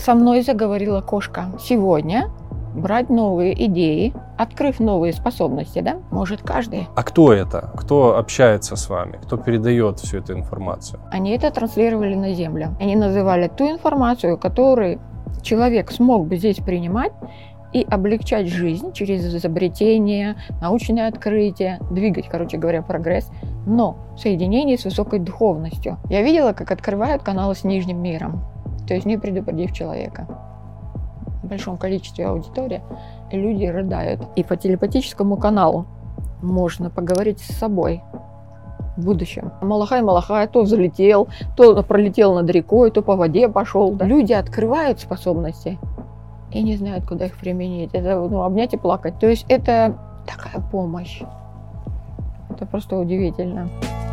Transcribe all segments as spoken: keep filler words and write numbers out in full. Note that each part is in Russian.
Со мной заговорила кошка. Сегодня брать новые идеи, открыв новые способности, да, может каждый. А кто это? Кто общается с вами? Кто передает всю эту информацию? Они это транслировали на Землю. Они называли ту информацию, которую человек смог бы здесь принимать и облегчать жизнь через изобретение, научное открытие, двигать, короче говоря, прогресс, но в соединении с высокой духовностью. Я видела, как открывают каналы с нижним миром, то есть не предупредив человека. В большом количестве аудитории люди рыдают. И по телепатическому каналу можно поговорить с собой в будущем. Малахай-Малахай то взлетел, то пролетел над рекой, то по воде пошел. Да? Люди открывают способности и не знают, куда их применить. Это ну, обнять и плакать. То есть это такая помощь. Это просто удивительно.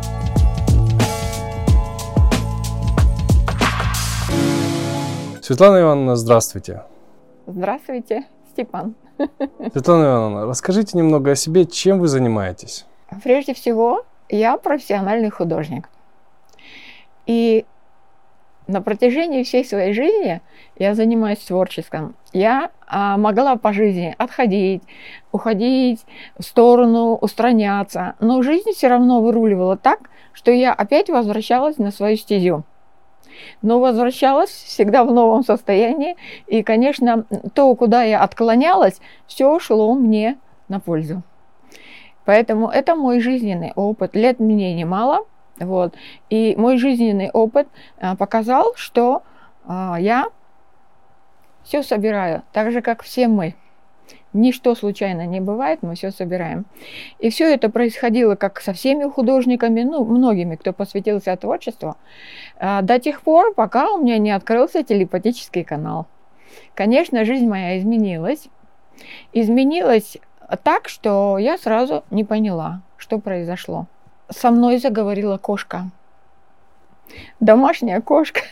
Светлана Ивановна, здравствуйте. Здравствуйте, Степан. Светлана Ивановна, расскажите немного о себе, чем вы занимаетесь? Прежде всего, я профессиональный художник. И на протяжении всей своей жизни я занимаюсь творчеством. Я а, могла по жизни отходить, уходить в сторону, устраняться. Но жизнь все равно выруливала так, что я опять возвращалась на свою стезю. Но возвращалась всегда в новом состоянии. И, конечно, то, куда я отклонялась, все шло мне на пользу. Поэтому это мой жизненный опыт. Лет мне немало. Вот. И мой жизненный опыт а, показал, что а, я все собираю, так же, как все мы. Ничто случайно не бывает, мы все собираем. И все это происходило как со всеми художниками, ну, многими, кто посвятился творчеству, а, до тех пор, пока у меня не открылся телепатический канал. Конечно, жизнь моя изменилась. Изменилась так, что я сразу не поняла, что произошло. Со мной заговорила кошка. Домашняя кошка.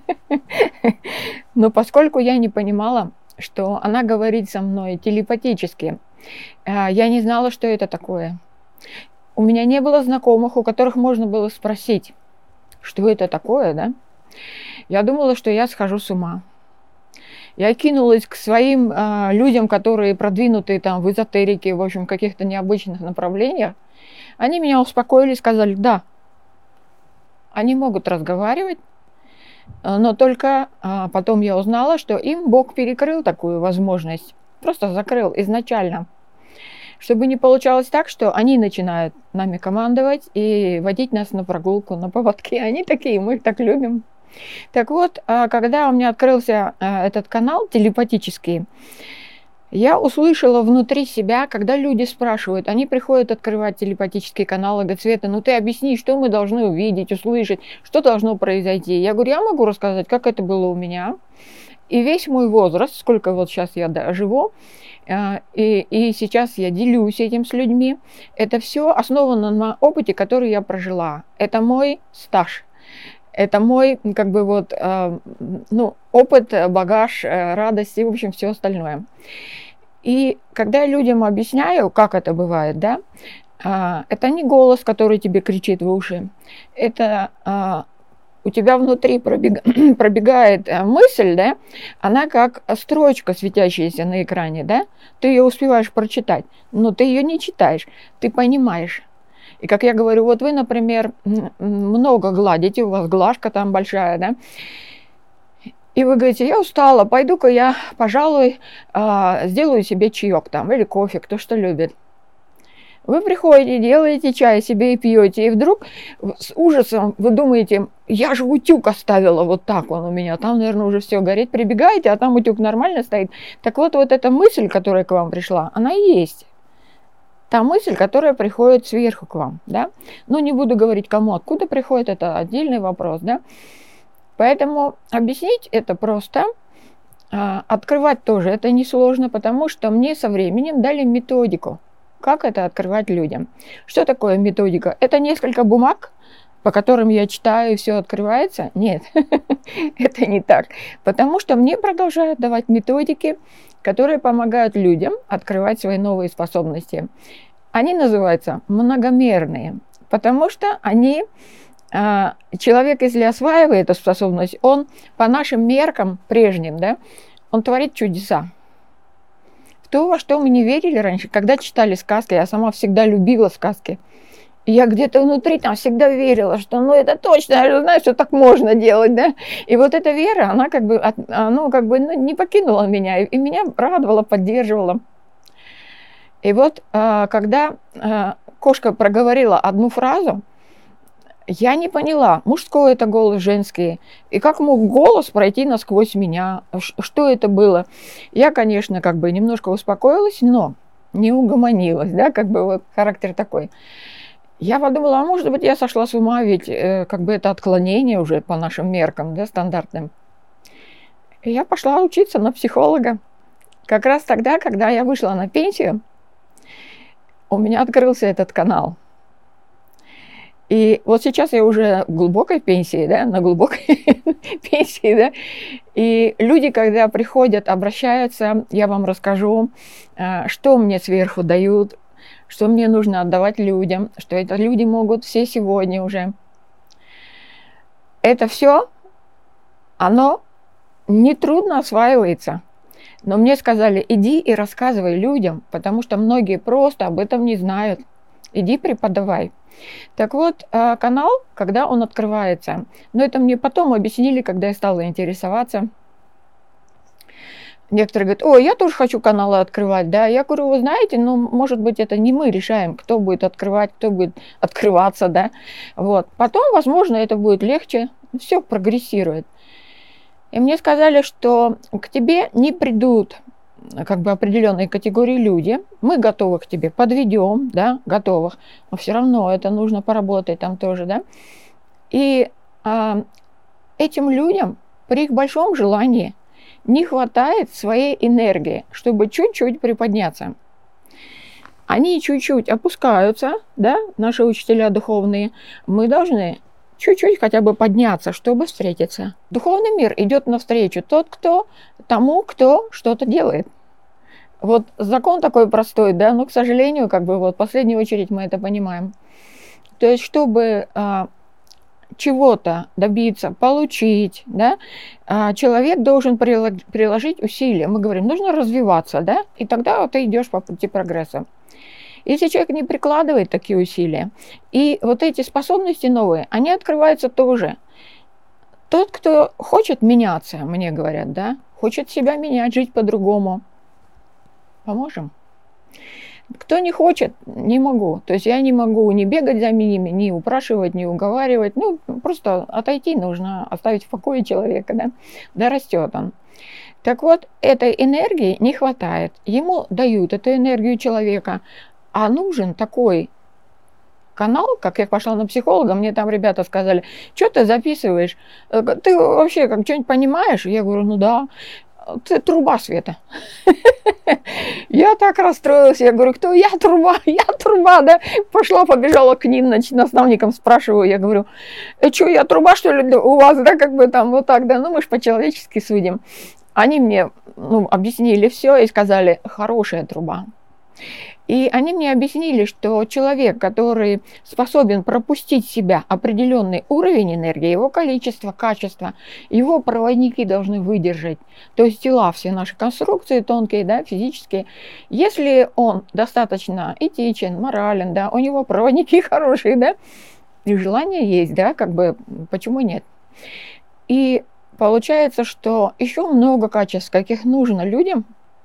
Но поскольку я не понимала, что она говорит со мной телепатически, я не знала, что это такое. У меня не было знакомых, у которых можно было спросить, что это такое, да? Я думала, что я схожу с ума. Я кинулась к своим э, людям, которые продвинутые там в эзотерике, в общем, в каких-то необычных направлениях. Они меня успокоили и сказали, да, они могут разговаривать, но только а, потом я узнала, что им Бог перекрыл такую возможность, просто закрыл изначально, чтобы не получалось так, что они начинают нами командовать и водить нас на прогулку, на поводке. Они такие, мы их так любим. Так вот, а, когда у меня открылся а, этот канал телепатический, я услышала внутри себя, когда люди спрашивают, они приходят открывать телепатический канал и говорят, Света, ну ты объясни, что мы должны увидеть, услышать, что должно произойти. Я говорю, я могу рассказать, как это было у меня. И весь мой возраст, сколько вот сейчас я живу, и, и сейчас я делюсь этим с людьми, это все основано на опыте, который я прожила. Это мой стаж. Это мой, как бы вот, э, ну, опыт, багаж, э, радость и, в общем, все остальное. И когда я людям объясняю, как это бывает, да, э, это не голос, который тебе кричит в уши. Это э, у тебя внутри пробег... пробегает мысль, да, она как строчка, светящаяся на экране, да, ты ее успеваешь прочитать, но ты ее не читаешь, ты понимаешь. И как я говорю, вот вы, например, много гладите, у вас глажка там большая, да, и вы говорите, я устала, пойду-ка я, пожалуй, сделаю себе чаек там, или кофе, кто что любит. Вы приходите, делаете чай себе и пьете, и вдруг с ужасом вы думаете, я же утюг оставила вот так он у меня, там, наверное, уже все горит, прибегаете, а там утюг нормально стоит. Так вот, вот эта мысль, которая к вам пришла, она и есть. Та мысль, которая приходит сверху к вам, да. Ну, не буду говорить, кому, откуда приходит, это отдельный вопрос, да. Поэтому объяснить это просто, а, открывать тоже это несложно, потому что мне со временем дали методику, как это открывать людям. Что такое методика? Это несколько бумаг, по которым я читаю, и все открывается? Нет, это не так. Потому что мне продолжают давать методики, которые помогают людям открывать свои новые способности. Они называются многомерные, потому что они а, человек, если осваивает эту способность, он по нашим меркам прежним, да, он творит чудеса. В то, во что мы не верили раньше, когда читали сказки, я сама всегда любила сказки. И я где-то внутри там всегда верила, что ну это точно, я же знаю, что так можно делать, да. И вот эта вера, она как бы, ну, как бы ну, не покинула меня, и меня радовала, поддерживала. И вот когда кошка проговорила одну фразу, я не поняла, мужской это голос, женский, и как мог голос пройти насквозь меня, что это было. Я, конечно, как бы немножко успокоилась, но не угомонилась, да, как бы вот характер такой. Я подумала, а может быть, я сошла с ума, ведь э, как бы это отклонение уже по нашим меркам, да, стандартным. И я пошла учиться на психолога. Как раз тогда, когда я вышла на пенсию, у меня открылся этот канал. И вот сейчас я уже в глубокой пенсии, да, на глубокой пенсии, да, и люди, когда приходят, обращаются, я вам расскажу, что мне сверху дают, что мне нужно отдавать людям, что это люди могут все сегодня уже. Это все, оно нетрудно осваивается. Но мне сказали, иди и рассказывай людям, потому что многие просто об этом не знают. Иди преподавай. Так вот, канал, когда он открывается, но это мне потом объяснили, когда я стала интересоваться. Некоторые говорят, ой, я тоже хочу каналы открывать, да. Я говорю, вы знаете, ну, может быть, это не мы решаем, кто будет открывать, кто будет открываться, да. Вот. Потом, возможно, это будет легче, все прогрессирует. И мне сказали, что к тебе не придут как бы определенной категории люди, мы готовы к тебе, подведем, да, готовых, но все равно это нужно поработать там тоже, да. И а, этим людям при их большом желании не хватает своей энергии, чтобы чуть-чуть приподняться. Они чуть-чуть опускаются, да, наши учителя духовные, мы должны чуть-чуть хотя бы подняться, чтобы встретиться. Духовный мир идет навстречу тот, кто тому, кто что-то делает. Вот закон такой простой, да, но, к сожалению, как бы вот в последнюю очередь мы это понимаем. То есть, чтобы а, чего-то добиться, получить, да, а, человек должен приложить усилия. Мы говорим, нужно развиваться, да, и тогда ты идешь по пути прогресса. Если человек не прикладывает такие усилия, и вот эти способности новые, они открываются тоже. Тот, кто хочет меняться, мне говорят, да, хочет себя менять, жить по-другому, поможем. Кто не хочет, не могу. То есть я не могу не бегать за ними, не упрашивать, не уговаривать. Ну, просто отойти нужно, оставить в покое человека, да, да растет он. Так вот, этой энергии не хватает. Ему дают эту энергию человека, а нужен такой канал, как я пошла на психолога, мне там ребята сказали, что ты записываешь, ты вообще как что-нибудь понимаешь? Я говорю, ну да, ты труба, Света. Я так расстроилась, я говорю, кто? Я труба, я труба, да? Пошла, побежала к ним, значит, наставникам спрашиваю, я говорю, э, что, я труба, что ли, у вас, да, как бы там вот так, да, ну мы ж по-человечески судим. Они мне, ну, объяснили все и сказали, хорошая труба. И они мне объяснили, что человек, который способен пропустить в себя определенный уровень энергии, его количество, качество, его проводники должны выдержать. То есть тела, все наши конструкции тонкие, да, физические. Если он достаточно этичен, морален, да, у него проводники хорошие, да, и желание есть, да, как бы, почему нет? И получается, что еще много качеств, каких нужно людям,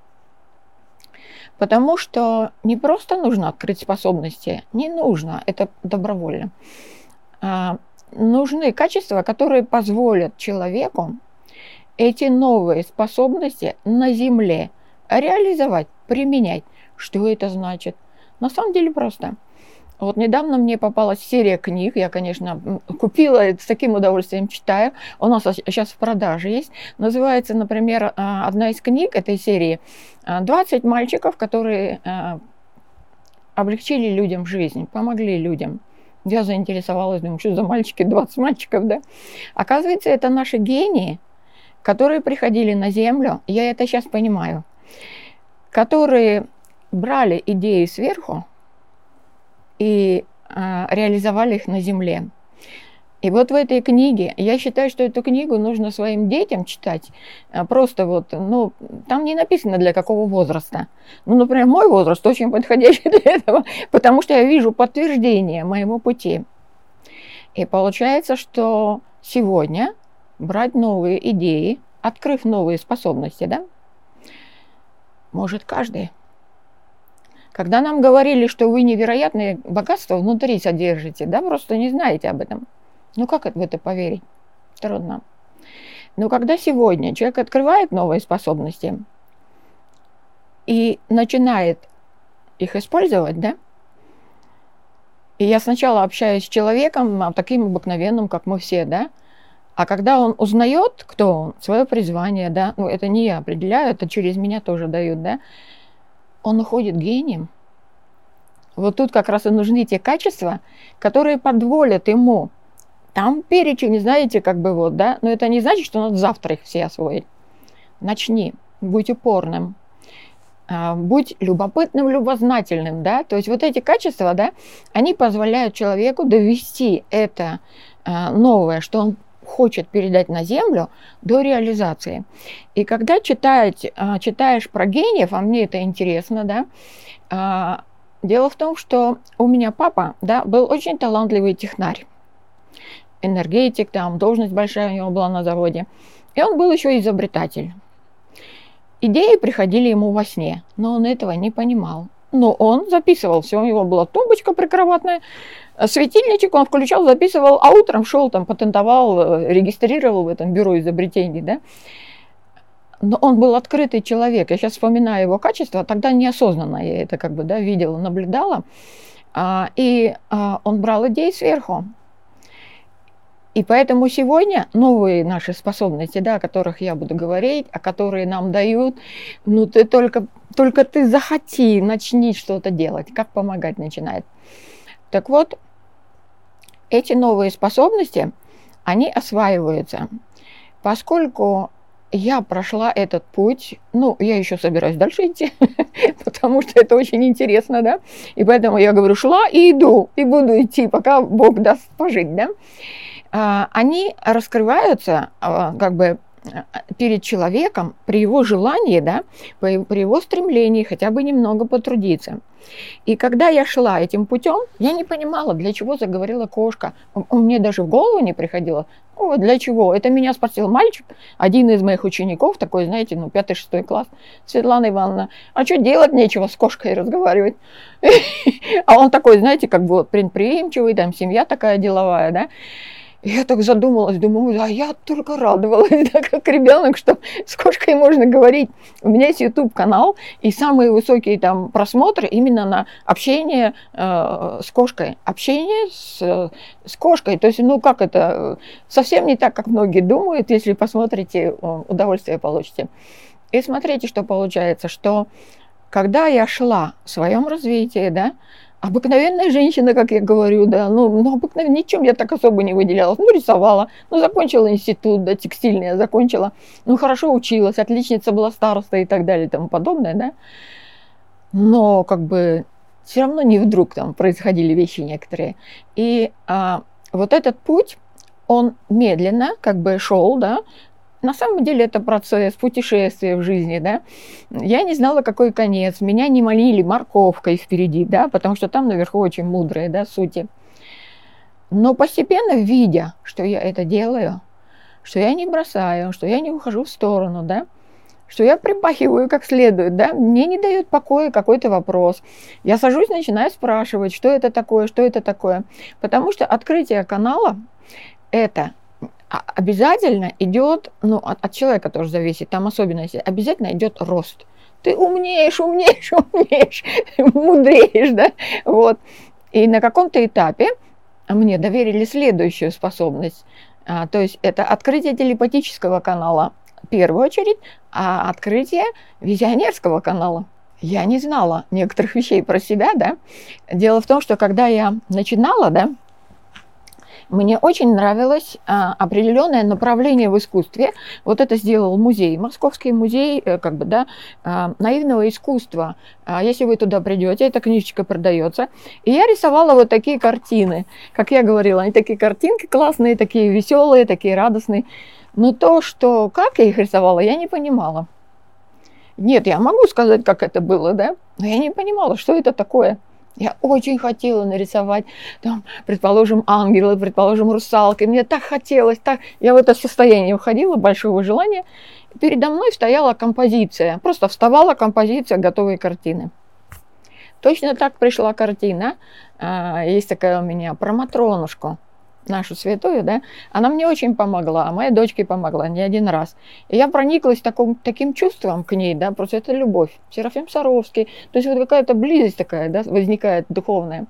потому что не просто нужно открыть способности, не нужно, это добровольно. А, нужны качества, которые позволят человеку эти новые способности на Земле реализовать, применять. Что это значит? На самом деле просто. Вот недавно мне попалась серия книг, я, конечно, купила, с таким удовольствием читаю, у нас сейчас в продаже есть. Называется, например, одна из книг этой серии «двадцать мальчиков, которые облегчили людям жизнь, помогли людям». Я заинтересовалась, думаю, что за мальчики, двадцать мальчиков, да? Оказывается, это наши гении, которые приходили на Землю, я это сейчас понимаю, которые брали идеи сверху, и а, реализовали их на Земле. И вот в этой книге, я считаю, что эту книгу нужно своим детям читать. Просто вот, ну, там не написано для какого возраста. Ну, например, мой возраст очень подходящий для этого, потому что я вижу подтверждение моему пути. И получается, что сегодня брать новые идеи, открыв новые способности, да, может каждый. Когда нам говорили, что вы невероятное богатство внутри содержите, да, просто не знаете об этом. Ну как в это поверить? Трудно. Но когда сегодня человек открывает новые способности и начинает их использовать, да, и я сначала общаюсь с человеком, таким обыкновенным, как мы все, да, а когда он узнает, кто он, свое призвание, да, ну это не я определяю, это через меня тоже дают, да, он уходит гением. Вот тут как раз и нужны те качества, которые позволят ему. Там перечень, знаете, как бы вот, да, но это не значит, что надо завтра их все освоить. Начни, будь упорным, будь любопытным, любознательным, да, то есть вот эти качества, да, они позволяют человеку довести это новое, что он хочет передать на землю, до реализации. И когда читать, читаешь про гениев, а мне это интересно, да, дело в том, что у меня папа, да, был очень талантливый технарь. Энергетик, там, должность большая у него была на заводе. И он был еще изобретатель. Идеи приходили ему во сне, но он этого не понимал. Но он записывал все, у него была тумбочка прикроватная, светильничек он включал, записывал, а утром шел, там, патентовал, регистрировал в этом бюро изобретений, да. Но он был открытый человек. Я сейчас вспоминаю его качества, тогда неосознанно я это как бы, да, видела, наблюдала. И он брал идеи сверху. И поэтому сегодня новые наши способности, да, о которых я буду говорить, о которые нам дают, ну ты только, только ты захоти, начни что-то делать, как помогать начинает. Так вот, эти новые способности, они осваиваются. Поскольку я прошла этот путь, ну, я еще собираюсь дальше идти, потому что это очень интересно, да, и поэтому я говорю, шла и иду, и буду идти, пока Бог даст пожить, да. Они раскрываются как бы перед человеком при его желании, да, при его стремлении хотя бы немного потрудиться. И когда я шла этим путем, я не понимала, для чего заговорила кошка. Мне даже в голову не приходило, о, для чего. Это меня спросил мальчик, один из моих учеников, такой, знаете, ну, пятый-шестой класс, Светлана Ивановна, а что делать нечего, с кошкой разговаривать. А он такой, знаете, как бы вот предприимчивый, там семья такая деловая, да. Я так задумалась, думаю, а я только радовалась, да, как ребенок, что с кошкой можно говорить. У меня есть YouTube-канал, и самые высокие там просмотры именно на общение э, с кошкой. Общение с, с кошкой. То есть, ну как это, совсем не так, как многие думают, если посмотрите, удовольствие получите. И смотрите, что получается, что когда я шла в своем развитии, да, обыкновенная женщина, как я говорю, да, ну, ну обыкновенно, ничем я так особо не выделялась. Ну, рисовала, ну, закончила институт, да, текстильный я закончила, ну, хорошо училась, отличница была, староста и так далее и тому подобное, да. Но, как бы, все равно не вдруг там происходили вещи некоторые. И а, вот этот путь, он медленно, как бы, шел, да. На самом деле это процесс путешествия в жизни, да. Я не знала, какой конец. Меня не молили морковкой впереди, да, потому что там наверху очень мудрые, да, сути. Но постепенно, видя, что я это делаю, что я не бросаю, что я не ухожу в сторону, да, что я припахиваю как следует, да, мне не дает покоя какой-то вопрос. Я сажусь, начинаю спрашивать, что это такое, что это такое. Потому что открытие канала – это обязательно идет, ну, от, от человека тоже зависит, там особенности, обязательно идет рост. Ты умнеешь, умнеешь, умнеешь, мудреешь, да, вот. И на каком-то этапе мне доверили следующую способность, а, то есть это открытие телепатического канала в первую очередь, а открытие визионерского канала. Я не знала некоторых вещей про себя, да. Дело в том, что когда я начинала, да, Мне очень нравилось а, определенное направление в искусстве. Вот это сделал музей, Московский музей, э, как бы, да, а, наивного искусства. А, если вы туда придете, эта книжечка продается. И я рисовала вот такие картины. Как я говорила, они такие картинки классные, такие веселые, такие радостные. Но то, что, как я их рисовала, я не понимала. Нет, я могу сказать, как это было, да, но я не понимала, что это такое. Я очень хотела нарисовать, там, предположим, ангелы, предположим, русалки. Мне так хотелось, так. Я в это состояние уходила, большого желания. Передо мной стояла композиция. Просто вставала композиция готовой картины. Точно так пришла картина. Есть такая у меня про Матронушку, нашу святую, да, она мне очень помогла, моей дочке помогла не один раз. И я прониклась таком, таким чувством к ней, да, просто это любовь. Серафим Саровский, то есть вот какая-то близость такая, да, возникает духовная.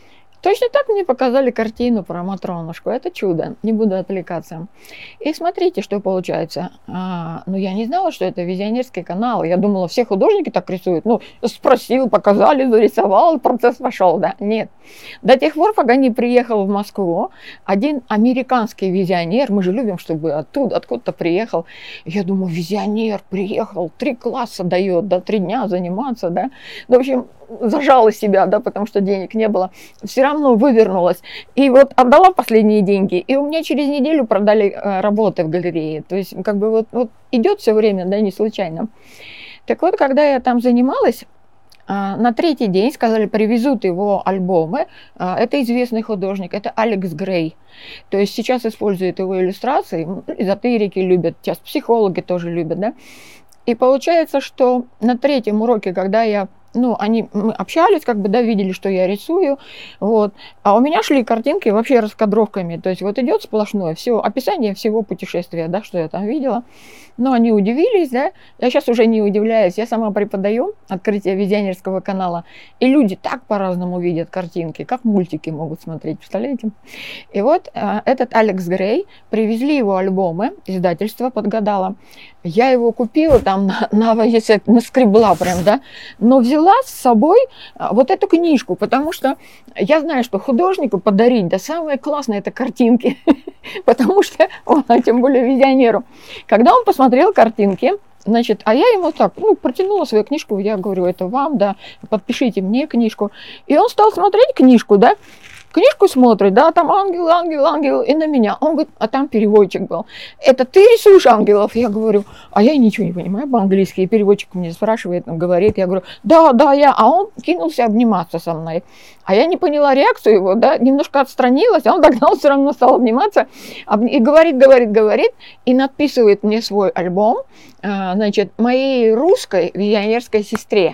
Точно так мне показали картину про Матронушку. Это чудо, не буду отвлекаться. И смотрите, что получается. А, ну, я не знала, что это визионерский канал. Я думала, все художники так рисуют. Ну, спросил, показали, зарисовал, процесс пошел, да. Нет. До тех пор, пока не приехал в Москву, один американский визионер, мы же любим, чтобы оттуда, откуда-то приехал. Я думаю, визионер приехал, три класса дает, да, три дня заниматься, да. В общем, зажала себя, да, потому что денег не было. Все равно вывернулась. И вот отдала последние деньги. И у меня через неделю продали э, работы в галерее. То есть, как бы вот, вот идет все время, да, не случайно. Так вот, когда я там занималась, э, на третий день сказали, привезут его альбомы. Э, это известный художник, это Алекс Грей. То есть сейчас используют его иллюстрации. Эзотерики любят, сейчас психологи тоже любят, да. И получается, что на третьем уроке, когда я ну, они, мы общались, как бы, да, видели, что я рисую, вот. А у меня шли картинки вообще раскадровками, то есть вот идет сплошное, все, описание всего путешествия, да, что я там видела. Но они удивились, да, я сейчас уже не удивляюсь, я сама преподаю открытие визионерского канала, и люди так по-разному видят картинки, как мультики могут смотреть, представляете? И вот э, этот Алекс Грей, привезли его альбомы, издательство подгадало, я его купила там, на, на, если наскребла прям, да, но взяла с собой вот эту книжку, потому что я знаю, что художнику подарить, да, самое классное это картинки, потому что, а тем более визионеру, когда он посмотрел картинки, значит, а я ему так, ну, протянула свою книжку, я говорю, это вам, да, подпишите мне книжку, и он стал смотреть книжку, да, книжку смотрит, да, там ангел, ангел, ангел, и на меня. Он говорит, а там переводчик был. Это ты рисуешь ангелов? Я говорю, а я ничего не понимаю по-английски. И переводчик мне спрашивает, он говорит, я говорю, да, да, я. А он кинулся обниматься со мной. А я не поняла реакцию его, да, немножко отстранилась, а он тогда все равно стал обниматься. И говорит, говорит, говорит, и надписывает мне свой альбом, значит, моей русской визионерской сестре.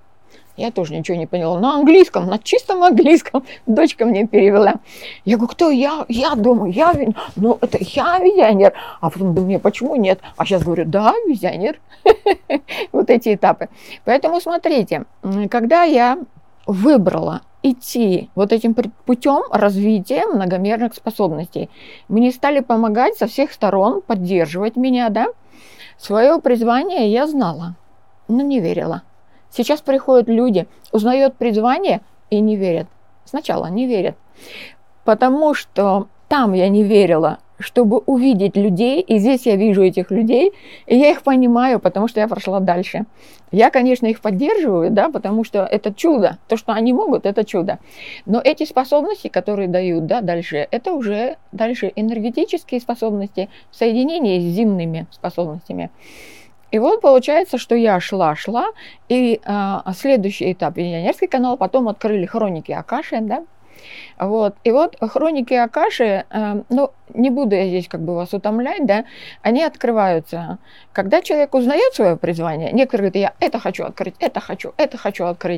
Я тоже ничего не поняла. На английском, на чистом английском дочка мне перевела. Я говорю, кто я? Я думаю, я визионер. Ну, это я визионер. А потом думаю, почему нет? А сейчас говорю, да, визионер. Вот эти этапы. Поэтому смотрите, когда я выбрала идти вот этим путем развития многомерных способностей, мне стали помогать со всех сторон, поддерживать меня, да. Свое призвание я знала, но не верила. Сейчас приходят люди, узнают призвание и не верят. Сначала не верят, потому что там я не верила, чтобы увидеть людей, и здесь я вижу этих людей, и я их понимаю, потому что я прошла дальше. Я, конечно, их поддерживаю, да, потому что это чудо, то, что они могут, это чудо. Но эти способности, которые дают, да, дальше, это уже дальше энергетические способности, соединение с земными способностями. И вот получается, что я шла, шла, и а, следующий этап визионерский канал, потом открыли хроники Акаши, да, вот, и вот хроники Акаши, а, ну, не буду я здесь как бы вас утомлять, да, они открываются, когда человек узнает свое призвание, некоторые говорят, я это хочу открыть, это хочу, это хочу открыть.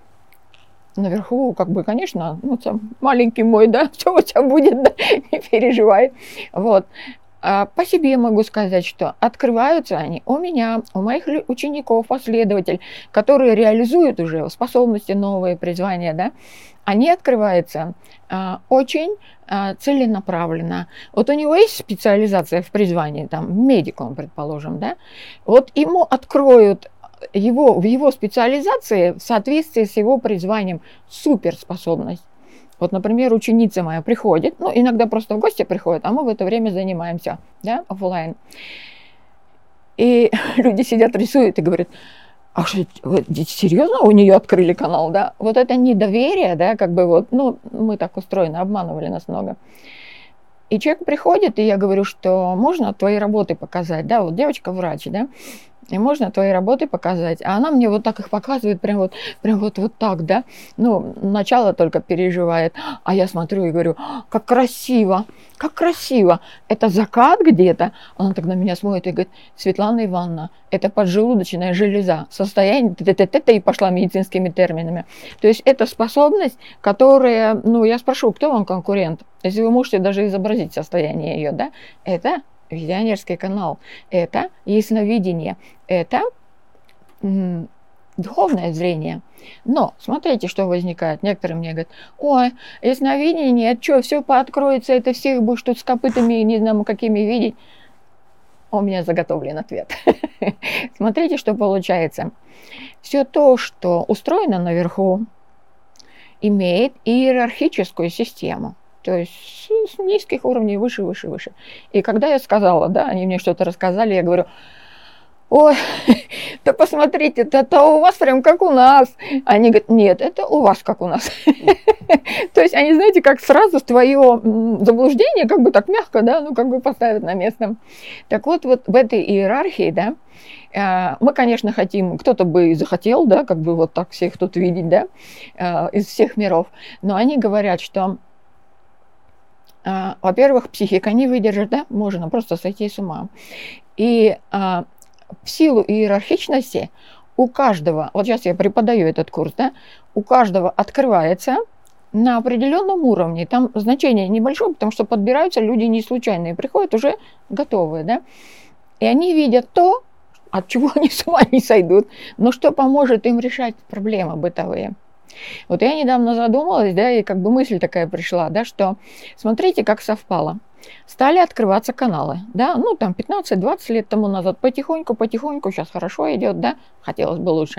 Наверху, как бы, конечно, ну, маленький мой, да, все у тебя будет, да, не переживай, вот. По себе могу сказать, что открываются они у меня, у моих учеников, последователей, которые реализуют уже способности, новые призвания, да, они открываются а, очень а, целенаправленно. Вот у него есть специализация в призвании, там, медик он, предположим, да, вот ему откроют его, в его специализации в соответствии с его призванием суперспособность. Вот, например, ученица моя приходит, ну, иногда просто в гости приходит, а мы в это время занимаемся, да, офлайн. И люди сидят, рисуют и говорят: а что, вы серьезно у нее открыли канал, да? Вот это недоверие, да, как бы вот, ну, мы так устроены, обманывали нас много. И человек приходит, и я говорю, что можно твои работы показать, да, вот девочка врач, да, и можно твои работы показать. А она мне вот так их показывает, прям вот, прям вот, вот так, да. Ну, начало только переживает. А я смотрю и говорю: как красиво, как красиво. Это закат где-то. Она так на меня смотрит и говорит: Светлана Ивановна, это поджелудочная железа. Состояние т-т-т-т, и пошла медицинскими терминами. То есть это способность, которая, ну, я спрошу, кто вам конкурент? Если вы можете даже изобразить состояние ее, да, это визионерский канал, это ясновидение, это м, духовное зрение. Но смотрите, что возникает. Некоторые мне говорят: ой, ясновидение, это что, все пооткроется, это всех будешь тут с копытами, не знаю, какими видеть. У меня заготовлен ответ. Смотрите, что получается. Все то, что устроено наверху, имеет иерархическую систему. То есть с низких уровней выше, выше, выше. И когда я сказала, да, они мне что-то рассказали, я говорю: ой, да посмотрите, это у вас прям как у нас. Они говорят: нет, это у вас как у нас. То есть они, знаете, как сразу твое заблуждение, как бы так мягко, да, ну как бы поставят на место. Так вот, вот в этой иерархии, да, мы, конечно, хотим, кто-то бы и захотел, да, как бы вот так всех тут видеть, да, из всех миров. Но они говорят, что, во-первых, психика не выдержит, да, можно просто сойти с ума. И а, в силу иерархичности у каждого, вот сейчас я преподаю этот курс, да, у каждого открывается на определенном уровне. Там значение небольшое, потому что подбираются люди не случайные, приходят уже готовые, да, и они видят то, от чего они с ума не сойдут, но что поможет им решать проблемы бытовые. Вот я недавно задумалась, да, и как бы мысль такая пришла, да, что смотрите, как совпало. Стали открываться каналы, да, ну там пятнадцать-двадцать лет тому назад, потихоньку, потихоньку, сейчас хорошо идет, да, хотелось бы лучше.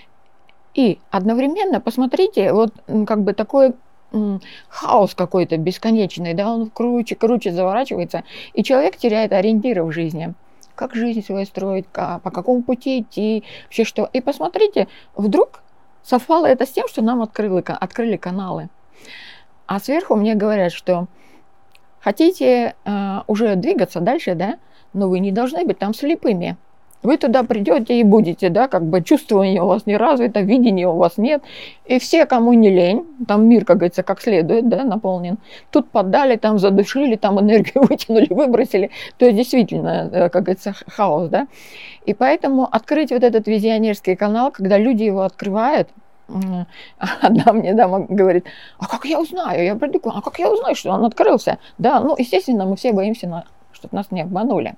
И одновременно, посмотрите, вот как бы такой м, хаос какой-то бесконечный, да, он круче, круче заворачивается, и человек теряет ориентиры в жизни. Как жизнь свою строить, как, по какому пути идти, вообще что. И посмотрите, вдруг совпало это с тем, что нам открыли, открыли каналы. А сверху мне говорят, что хотите э, уже двигаться дальше, да, но вы не должны быть там слепыми. Вы туда придете и будете, да, как бы чувствование у вас не развито, видения у вас нет. И все, кому не лень, там мир, как говорится, как следует, да, наполнен. Тут поддали, там задушили, там энергию вытянули, выбросили. То есть действительно, как говорится, хаос, да. И поэтому открыть вот этот визионерский канал, когда люди его открывают, одна мне дама говорит: а как я узнаю? Я приду, а как я узнаю, что он открылся? Да, ну, естественно, мы все боимся, чтобы нас не обманули.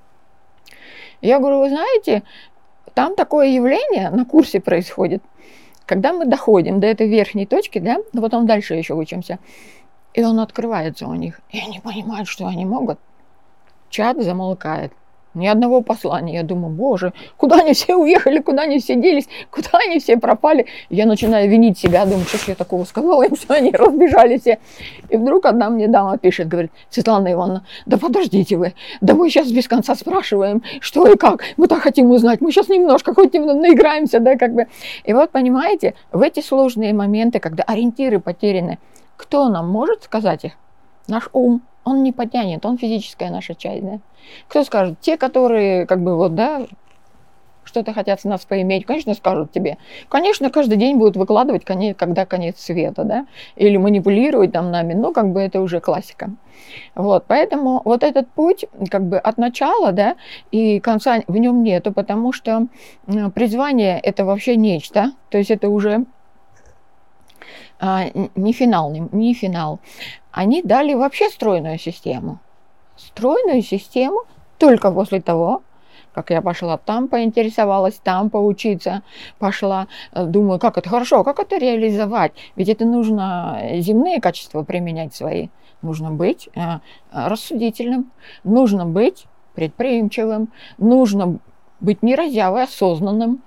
Я говорю: вы знаете, там такое явление на курсе происходит, когда мы доходим до этой верхней точки, да, но потом дальше еще учимся, и он открывается у них, и они понимают, что они могут. Чат замолкает. Ни одного послания. Я думаю: боже, куда они все уехали, куда они все делись, куда они все пропали. Я начинаю винить себя, думаю, что ж я такого сказала им, что они разбежались все. И вдруг одна мне дама пишет, говорит: Светлана Ивановна, да подождите вы, да мы сейчас без конца спрашиваем, что и как, мы так хотим узнать, мы сейчас немножко хоть наиграемся, да, как бы. И вот, понимаете, в эти сложные моменты, когда ориентиры потеряны, кто нам может сказать их? Наш ум. Он не потянет, он физическая наша часть, да. Кто скажет? Те, которые, как бы, вот, да, что-то хотят с нас поиметь, конечно, скажут тебе. Конечно, каждый день будут выкладывать, когда конец света, да, или манипулировать там нами, ну, как бы, это уже классика. Вот, поэтому вот этот путь, как бы, от начала, да, и конца в нем нету, потому что призвание – это вообще нечто, то есть это уже а, не финал, не, не финал. Они дали вообще стройную систему. Стройную систему только после того, как я пошла там, поинтересовалась, там поучиться, пошла, думаю, как это хорошо, как это реализовать? Ведь это нужно земные качества применять свои. Нужно быть э, рассудительным, нужно быть предприимчивым, нужно быть не разявой, осознанным,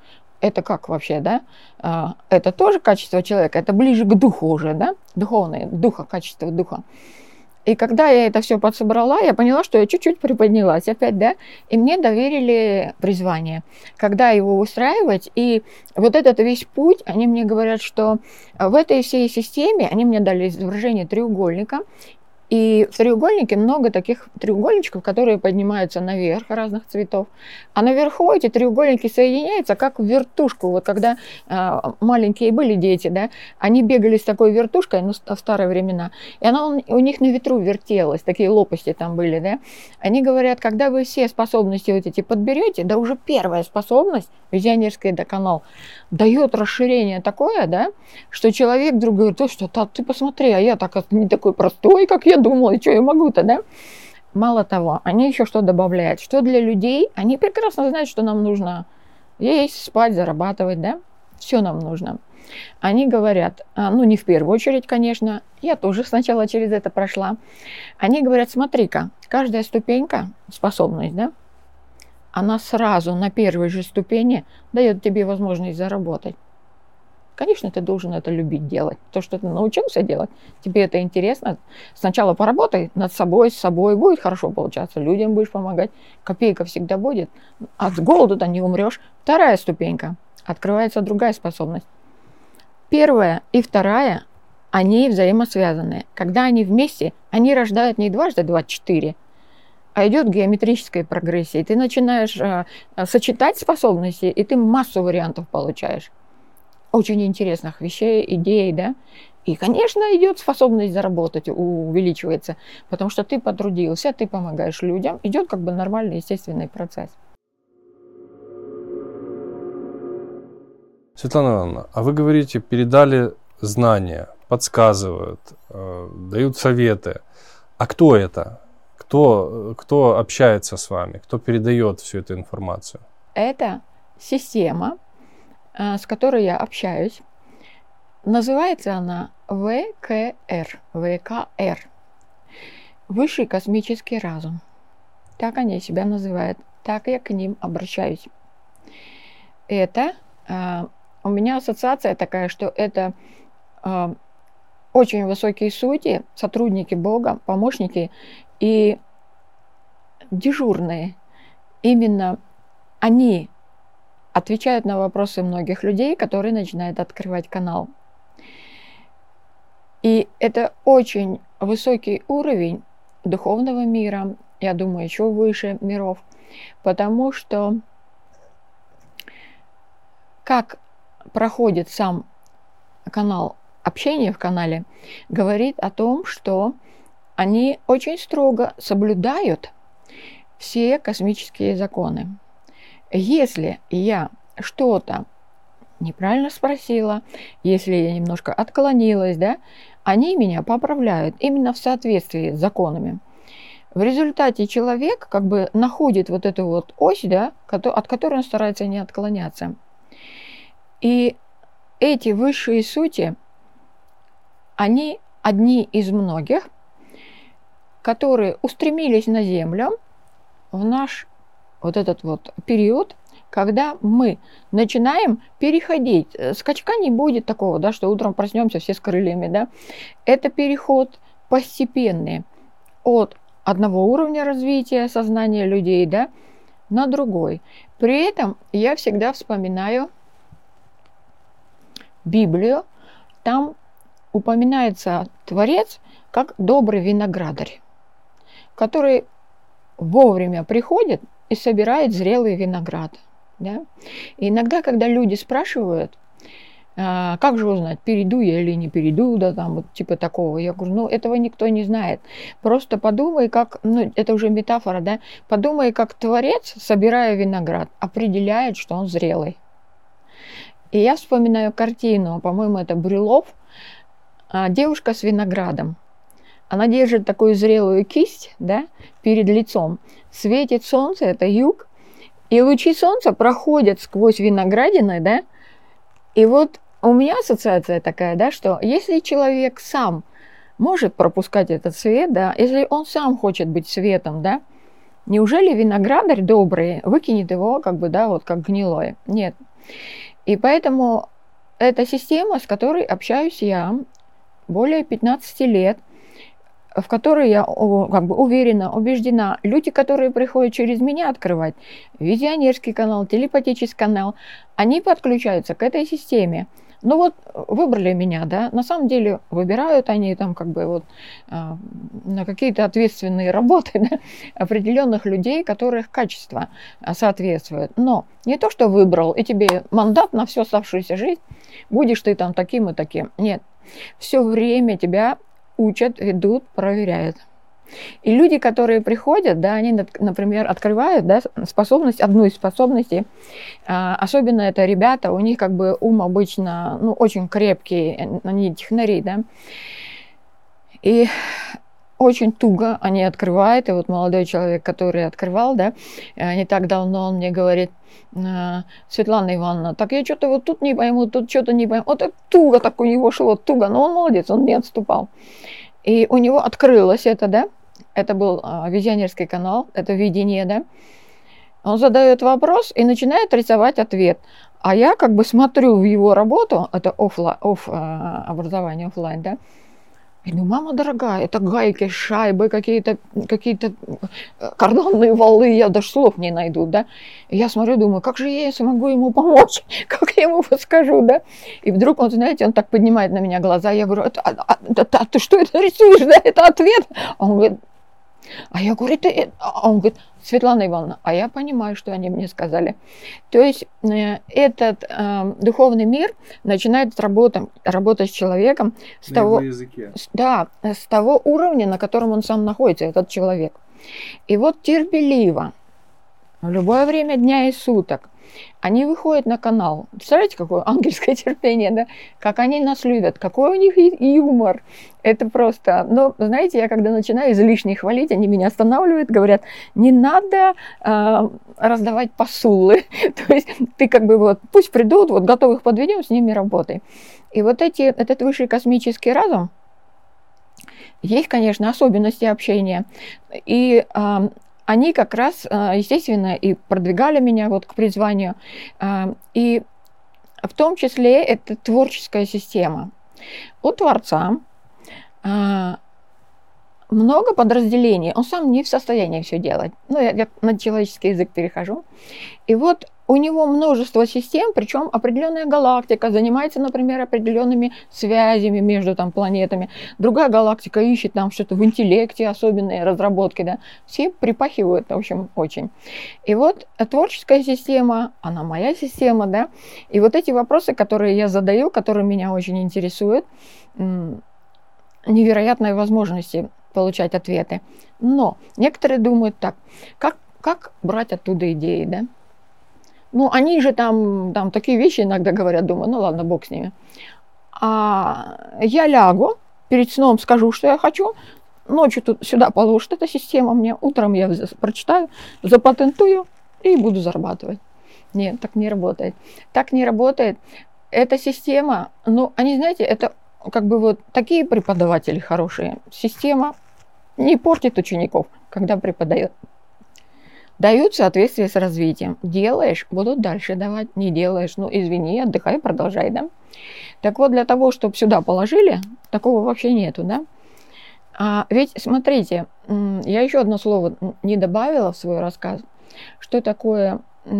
это как вообще, да? А, это тоже качество человека, это ближе к духу уже, да? Духовное, духа, качество духа. И когда я это все подсобрала, я поняла, что я чуть-чуть приподнялась опять, да, и мне доверили призвание, когда его устраивать. И вот этот весь путь, они мне говорят, что в этой всей системе, они мне дали изображение треугольника, и в треугольнике много таких треугольничков, которые поднимаются наверх разных цветов. А наверху эти треугольники соединяются как в вертушку. Вот когда э, маленькие были дети, да, они бегали с такой вертушкой, ну, в старые времена, и она у них на ветру вертелась, такие лопасти там были, да. Они говорят, когда вы все способности вот эти подберете, да уже первая способность, визионерский да, канал, дает расширение такое, да, что человек вдруг говорит, то что, ты посмотри, а я так не такой простой, как я думала, и что я могу-то, да? Мало того, они еще что добавляют, что для людей, они прекрасно знают, что нам нужно есть, спать, зарабатывать, да? Все нам нужно. Они говорят, ну не в первую очередь, конечно, я тоже сначала через это прошла. Они говорят, смотри-ка, каждая ступенька, способность, да, она сразу на первой же ступени дает тебе возможность заработать. Конечно, ты должен это любить делать. То, что ты научился делать, тебе это интересно. Сначала поработай над собой, с собой, будет хорошо получаться, людям будешь помогать, копейка всегда будет, от голода не умрешь. Вторая ступенька, открывается другая способность. Первая и вторая, они взаимосвязаны. Когда они вместе, они рождают не дважды двадцать четыре, а идет геометрическая прогрессия. И ты начинаешь э, сочетать способности, и ты массу вариантов получаешь. Очень интересных вещей, идей, да. И, конечно, идет способность заработать, увеличивается, потому что ты потрудился, ты помогаешь людям. Идет как бы нормальный, естественный процесс. Светлана Ивановна, а вы говорите, передали знания, подсказывают, э, дают советы. А кто это? Кто, кто общается с вами? Кто передает всю эту информацию? Это система, с которой я общаюсь. Называется она вэ ка эр. вэ ка эр. Высший космический разум. Так они себя называют. Так я к ним обращаюсь. Это э, у меня ассоциация такая, что это э, очень высокие сути, сотрудники Бога, помощники и дежурные. Именно они отвечают на вопросы многих людей, которые начинают открывать канал. И это очень высокий уровень духовного мира, я думаю, еще выше миров, потому что как проходит сам канал, общение в канале, говорит о том, что они очень строго соблюдают все космические законы. Если я что-то неправильно спросила, если я немножко отклонилась, да, они меня поправляют именно в соответствии с законами. В результате человек как бы находит вот эту вот ось, да, от которой он старается не отклоняться. И эти высшие сути, они одни из многих, которые устремились на Землю в наш вот этот вот период, когда мы начинаем переходить. Скачка не будет такого, да, что утром проснемся все с крыльями, да. Это переход постепенный от одного уровня развития сознания людей, да, на другой. При этом я всегда вспоминаю Библию. Там упоминается Творец как добрый виноградарь, который вовремя приходит и собирает зрелый виноград. Да? И иногда, когда люди спрашивают, а, как же узнать, перейду я или не перейду, да, там, вот, типа такого, я говорю, ну, этого никто не знает. Просто подумай, как, ну, это уже метафора, да, подумай, как Творец, собирая виноград, определяет, что он зрелый. И я вспоминаю картину, по-моему, это Брюлов, а, девушка с виноградом. Она держит такую зрелую кисть, да, перед лицом. Светит солнце, это юг, и лучи солнца проходят сквозь виноградины, да. И вот у меня ассоциация такая, да, что если человек сам может пропускать этот свет, да, если он сам хочет быть светом, да, неужели виноградарь добрый выкинет его, как бы, да, вот как гнилое? Нет. И поэтому эта система, с которой общаюсь я более пятнадцати лет, в которой я как бы уверена, убеждена, люди, которые приходят через меня открывать визионерский канал, телепатический канал, они подключаются к этой системе. Ну вот выбрали меня, да, на самом деле выбирают они там как бы вот а, на какие-то ответственные работы, да, определенных людей, которых качество соответствует. Но не то, что выбрал, и тебе мандат на всю оставшуюся жизнь, будешь ты там таким и таким. Нет, все время тебя учат, ведут, проверяют. И люди, которые приходят, да, они, например, открывают, да, способность, одну из способностей, а, особенно это ребята, у них как бы ум обычно, ну, очень крепкий, они технари, да, и очень туго они открывают, и вот молодой человек, который открывал, да, не так давно, он мне говорит: Светлана Ивановна, так я что-то вот тут не пойму, тут что-то не пойму, вот так туго так у него шло, туго, но он молодец, он не отступал. И у него открылось это, да, это был а, визионерский канал, это видение, да. Он задает вопрос и начинает рисовать ответ. А я как бы смотрю в его работу, это оффлайн, офф, а, образование оффлайн, да. И думаю, мама дорогая, это гайки, шайбы, какие-то какие-то кардонные валы, я даже слов не найду, да. И я смотрю, думаю, как же я смогу ему помочь, как я ему подскажу, да. И вдруг он, знаете, он так поднимает на меня глаза, я говорю, а, а, а, а ты что это рисуешь, да, это ответ? Он говорит, а я говорю, это... А он говорит, Светлана Ивановна, а я понимаю, что они мне сказали. То есть э, этот э, духовный мир начинает работать, работать с человеком с на того, его языке. С, да, с того уровня, на котором он сам находится, этот человек. И вот терпеливо, в любое время дня и суток, они выходят на канал. Представляете, какое ангельское терпение, да? Как они нас любят, какой у них юмор. Это просто... Но, знаете, я когда начинаю излишне хвалить, они меня останавливают, говорят, не надо э, раздавать посулы. То есть ты как бы вот, пусть придут, вот готовых подведем, с ними работай. И вот эти, этот высший космический разум, есть, конечно, особенности общения. И... Э, они как раз, естественно, и продвигали меня вот к призванию. И в том числе это творческая система. У Творца много подразделений. Он сам не в состоянии все делать. Ну, я, я на человеческий язык перехожу. И вот у него множество систем, причем определенная галактика занимается, например, определенными связями между там планетами. Другая галактика ищет там что-то в интеллекте, особенные разработки, да. Все припахивают, в общем, очень. И вот творческая система, она моя система, да. И вот эти вопросы, которые я задаю, которые меня очень интересуют, невероятные возможности получать ответы. Но некоторые думают так, как, как брать оттуда идеи, да? Ну, они же там, там такие вещи иногда говорят, думаю, ну ладно, бог с ними. А я лягу, перед сном скажу, что я хочу, ночью тут сюда положит эта система мне, утром я прочитаю, запатентую и буду зарабатывать. Нет, так не работает. Так не работает. Эта система, ну, они, знаете, это как бы вот такие преподаватели хорошие. Система не портит учеников, когда преподает. Дают в соответствии с развитием. Делаешь, будут дальше давать. Не делаешь, ну извини, отдыхай, продолжай, да. Так вот, для того, чтобы сюда положили, такого вообще нету, да. А ведь, смотрите, я еще одно слово не добавила в свой рассказ. Что такое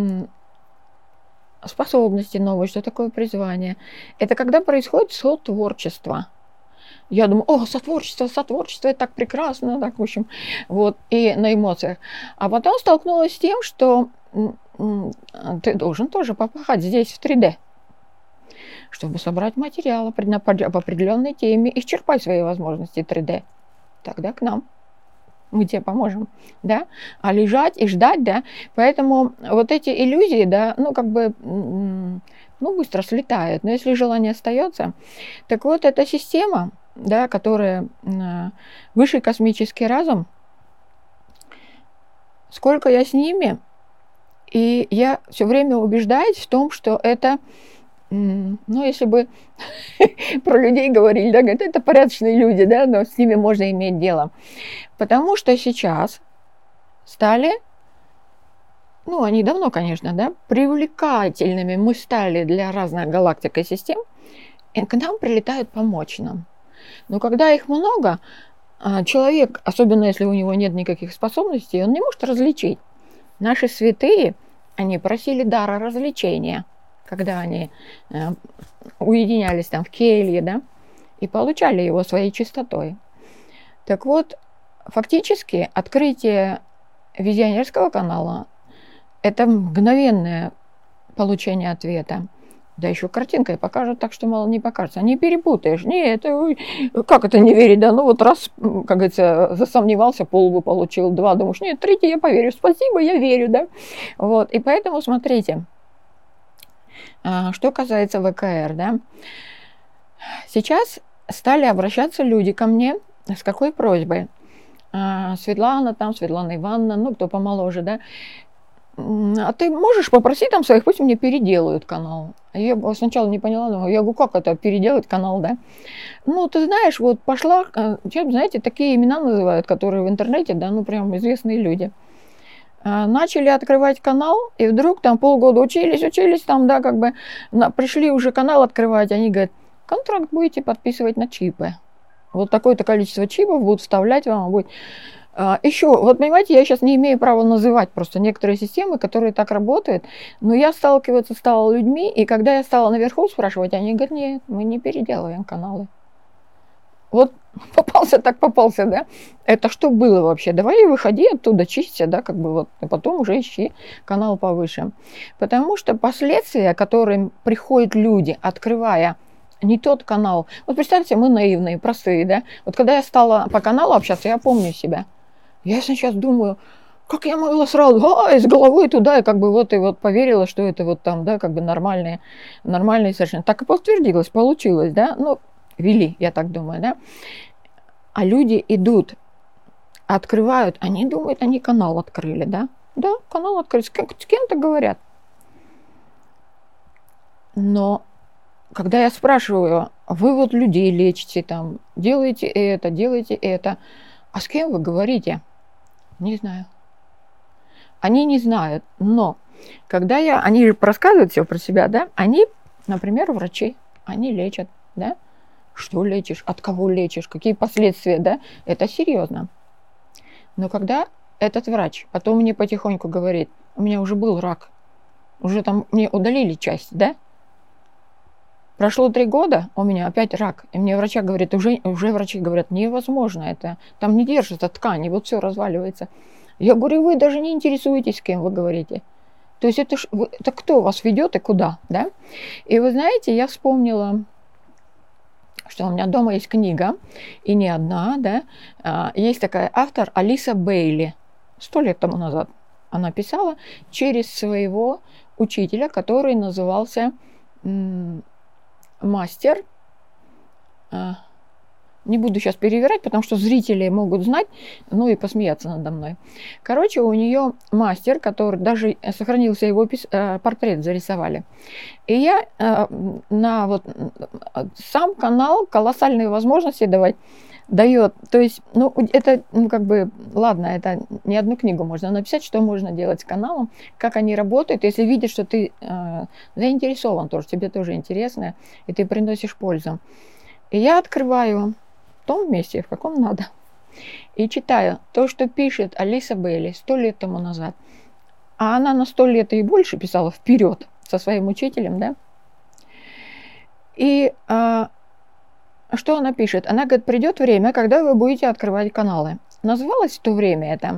способности новые, что такое призвание. Это когда происходит сотворчество. Я думаю, о, сотворчество, сотворчество, это так прекрасно, так, в общем, вот, и на эмоциях. А потом столкнулась с тем, что ты должен тоже попахать здесь в три дэ, чтобы собрать материал по определенной теме, исчерпать свои возможности три дэ. Тогда к нам. Мы тебе поможем, да, а лежать и ждать, да, поэтому вот эти иллюзии, да, ну, как бы, ну, быстро слетают, но если желание остается, так вот, эта система, да, которая высший космический разум, сколько я с ними, и я все время убеждаюсь в том, что это, ну, если бы про людей говорили, да, говорят, это порядочные люди, да, но с ними можно иметь дело. Потому что сейчас стали ну, они давно, конечно, да, привлекательными мы стали для разных галактик и систем, и к нам прилетают помочь нам. Но когда их много, человек, особенно если у него нет никаких способностей, он не может различить. Наши святые, они просили дара развлечения, когда они уединялись там в келье, да, и получали его своей чистотой. Так вот, фактически открытие визионерского канала – это мгновенное получение ответа. Да еще картинкой покажут так, что мало не покажется. Не перепутаешь. Нет, это, как это не верить, да? Ну вот раз, как говорится, засомневался, полбу получил, два, думаешь, нет, третий я поверю. Спасибо, я верю, да? Вот, и поэтому смотрите, что касается ВКР, да? Сейчас стали обращаться люди ко мне с какой просьбой? Светлана там, Светлана Ивановна, ну кто помоложе, да? А ты можешь попросить там своих, пусть мне переделают канал. Я сначала не поняла, но я говорю, как это переделать канал, да? Ну, ты знаешь, вот пошла, знаете, такие имена называют, которые в интернете, да, ну прям известные люди. Начали открывать канал, и вдруг там полгода учились, учились там, да, как бы, пришли уже канал открывать, они говорят, контракт будете подписывать на чипы. Вот такое-то количество чипов будут вставлять вам, будет... Еще, вот понимаете, я сейчас не имею права называть просто некоторые системы, которые так работают, но я сталкиваться стала с людьми, и когда я стала наверху спрашивать, они говорят, нет, мы не переделываем каналы. Вот попался так попался, да? Это что было вообще? Давай выходи оттуда, чисти, да, как бы вот, а потом уже ищи канал повыше. Потому что последствия, к которым приходят люди, открывая не тот канал. Вот представьте, мы наивные, простые, да? Вот когда я стала по каналу общаться, я помню себя. Я сейчас думаю, как я могла сразу, а, из головы туда, и как бы вот и вот поверила, что это вот там, да, как бы нормальные, нормальные совершенно. Так и подтвердилось, получилось, да? Ну, вели, я так думаю, да? А люди идут, открывают, они думают, они канал открыли, да? Да, канал открыли, с кем-то говорят. Но когда я спрашиваю, вы вот людей лечите, там, делаете это, делаете это, а с кем вы говорите? Не знаю. Они не знают, но когда я, они же рассказывают все про себя, да, они, например, врачи, они лечат, да, что лечишь, от кого лечишь, какие последствия, да, это серьезно. Но когда этот врач потом мне потихоньку говорит, у меня уже был рак, уже там мне удалили часть, да, прошло три года, у меня опять рак. И мне врача говорят, уже, уже врачи говорят, невозможно это. Там не держится ткань, и вот все разваливается. Я говорю, вы даже не интересуетесь, с кем вы говорите. То есть это, это кто вас ведет и куда, да? И вы знаете, я вспомнила, что у меня дома есть книга, и не одна, да? Есть такая автор Алиса Бейли. Сто лет тому назад она писала через своего учителя, который назывался... мастер, не буду сейчас перевирать, потому что зрители могут знать, ну и посмеяться надо мной. Короче, у нее мастер, который даже сохранился его портрет, зарисовали. И я на вот сам канал колоссальные возможности давать дает. То есть, ну, это, ну, как бы, ладно, это не одну книгу можно написать, что можно делать с каналом, как они работают, если видишь, что ты э, заинтересован тоже, тебе тоже интересно, и ты приносишь пользу. И я открываю в том месте, в каком надо, и читаю то, что пишет Алиса Бейли сто лет тому назад. А она на сто лет и больше писала вперед со своим учителем, да. И э, что она пишет? Она говорит, придет время, когда вы будете открывать каналы. Называлось в то время это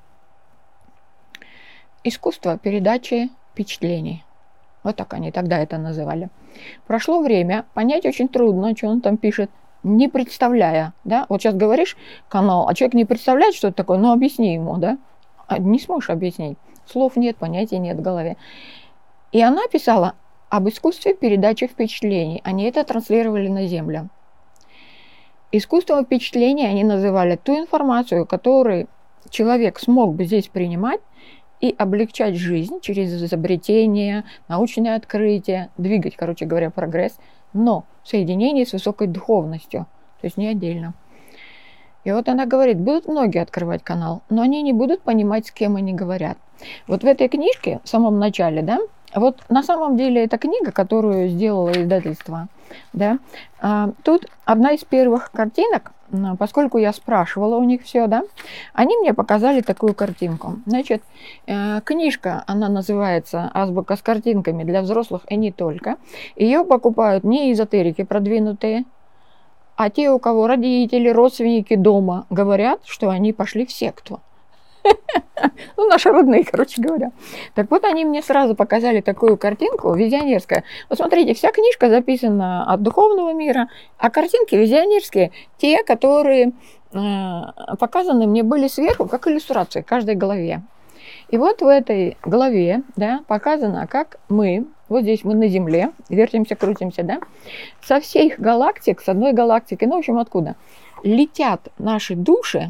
искусство передачи впечатлений. Вот так они тогда это называли. Прошло время, понять очень трудно, что он там пишет, не представляя, да. Вот сейчас говоришь канал, а человек не представляет, что это такое, ну объясни ему, да. А не сможешь объяснить. Слов нет, понятий нет в голове. И она писала об искусстве передачи впечатлений. Они это транслировали на землю. Искусством впечатления они называли ту информацию, которую человек смог бы здесь принимать и облегчать жизнь через изобретение, научное открытие, двигать, короче говоря, прогресс, но в соединении с высокой духовностью, то есть не отдельно. И вот она говорит, будут многие открывать канал, но они не будут понимать, с кем они говорят. Вот в этой книжке, в самом начале, да, вот на самом деле эта книга, которую сделало издательство, да, тут одна из первых картинок, поскольку я спрашивала у них все, да, они мне показали такую картинку. Значит, книжка, она называется «Азбука с картинками для взрослых и не только». Ее покупают не эзотерики продвинутые, а те, у кого родители, родственники дома говорят, что они пошли в секту. Ну, наши родные, короче говоря. Так вот, они мне сразу показали такую картинку визионерская. Вот смотрите, вся книжка записана от духовного мира, а картинки визионерские, те, которые э, показаны мне были сверху, как иллюстрации к каждой главе. И вот в этой главе, да, показано, как мы, вот здесь мы на Земле, вертимся, крутимся, да, со всех галактик, с одной галактики, ну, в общем, откуда, летят наши души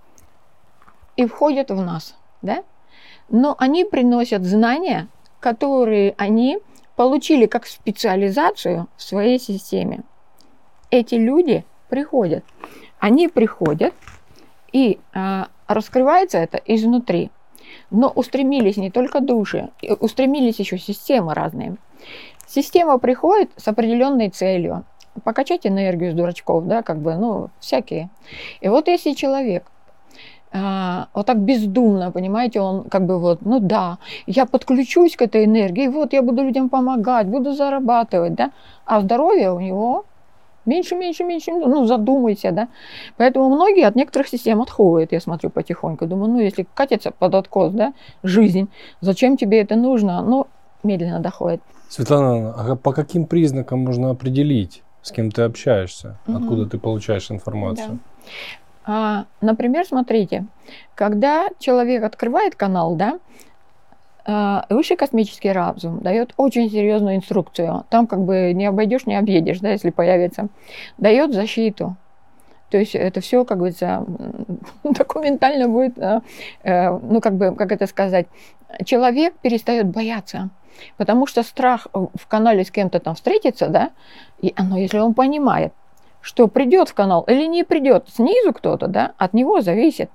и входят в нас, да, но они приносят знания, которые они получили как специализацию в своей системе. Эти люди приходят, они приходят, и а, раскрывается это изнутри. Но устремились не только души, устремились еще системы разные. Система приходит с определенной целью. Покачать энергию с дурачков, да, как бы, ну, всякие. И вот если человек а, вот так бездумно, понимаете, он как бы вот, ну да, я подключусь к этой энергии, вот я буду людям помогать, буду зарабатывать, да, а здоровье у него меньше, меньше, меньше, ну, задумайся, да. Поэтому многие от некоторых систем отходят, я смотрю потихоньку. Думаю, ну, если катится под откос, да, жизнь, зачем тебе это нужно? Ну, медленно доходит. Светлана, а по каким признакам можно определить, с кем ты общаешься, угу. откуда ты получаешь информацию? Да. А, например, смотрите, когда человек открывает канал, да, высший космический разум дает очень серьезную инструкцию. Там как бы не обойдешь, не объедешь, да, если появится. Дает защиту. То есть это все, как говорится, документально будет, ну как бы, как это сказать, человек перестает бояться. Потому что страх в канале с кем-то там встретиться, да, и оно, если он понимает, что придет в канал или не придет снизу кто-то, да, от него зависит.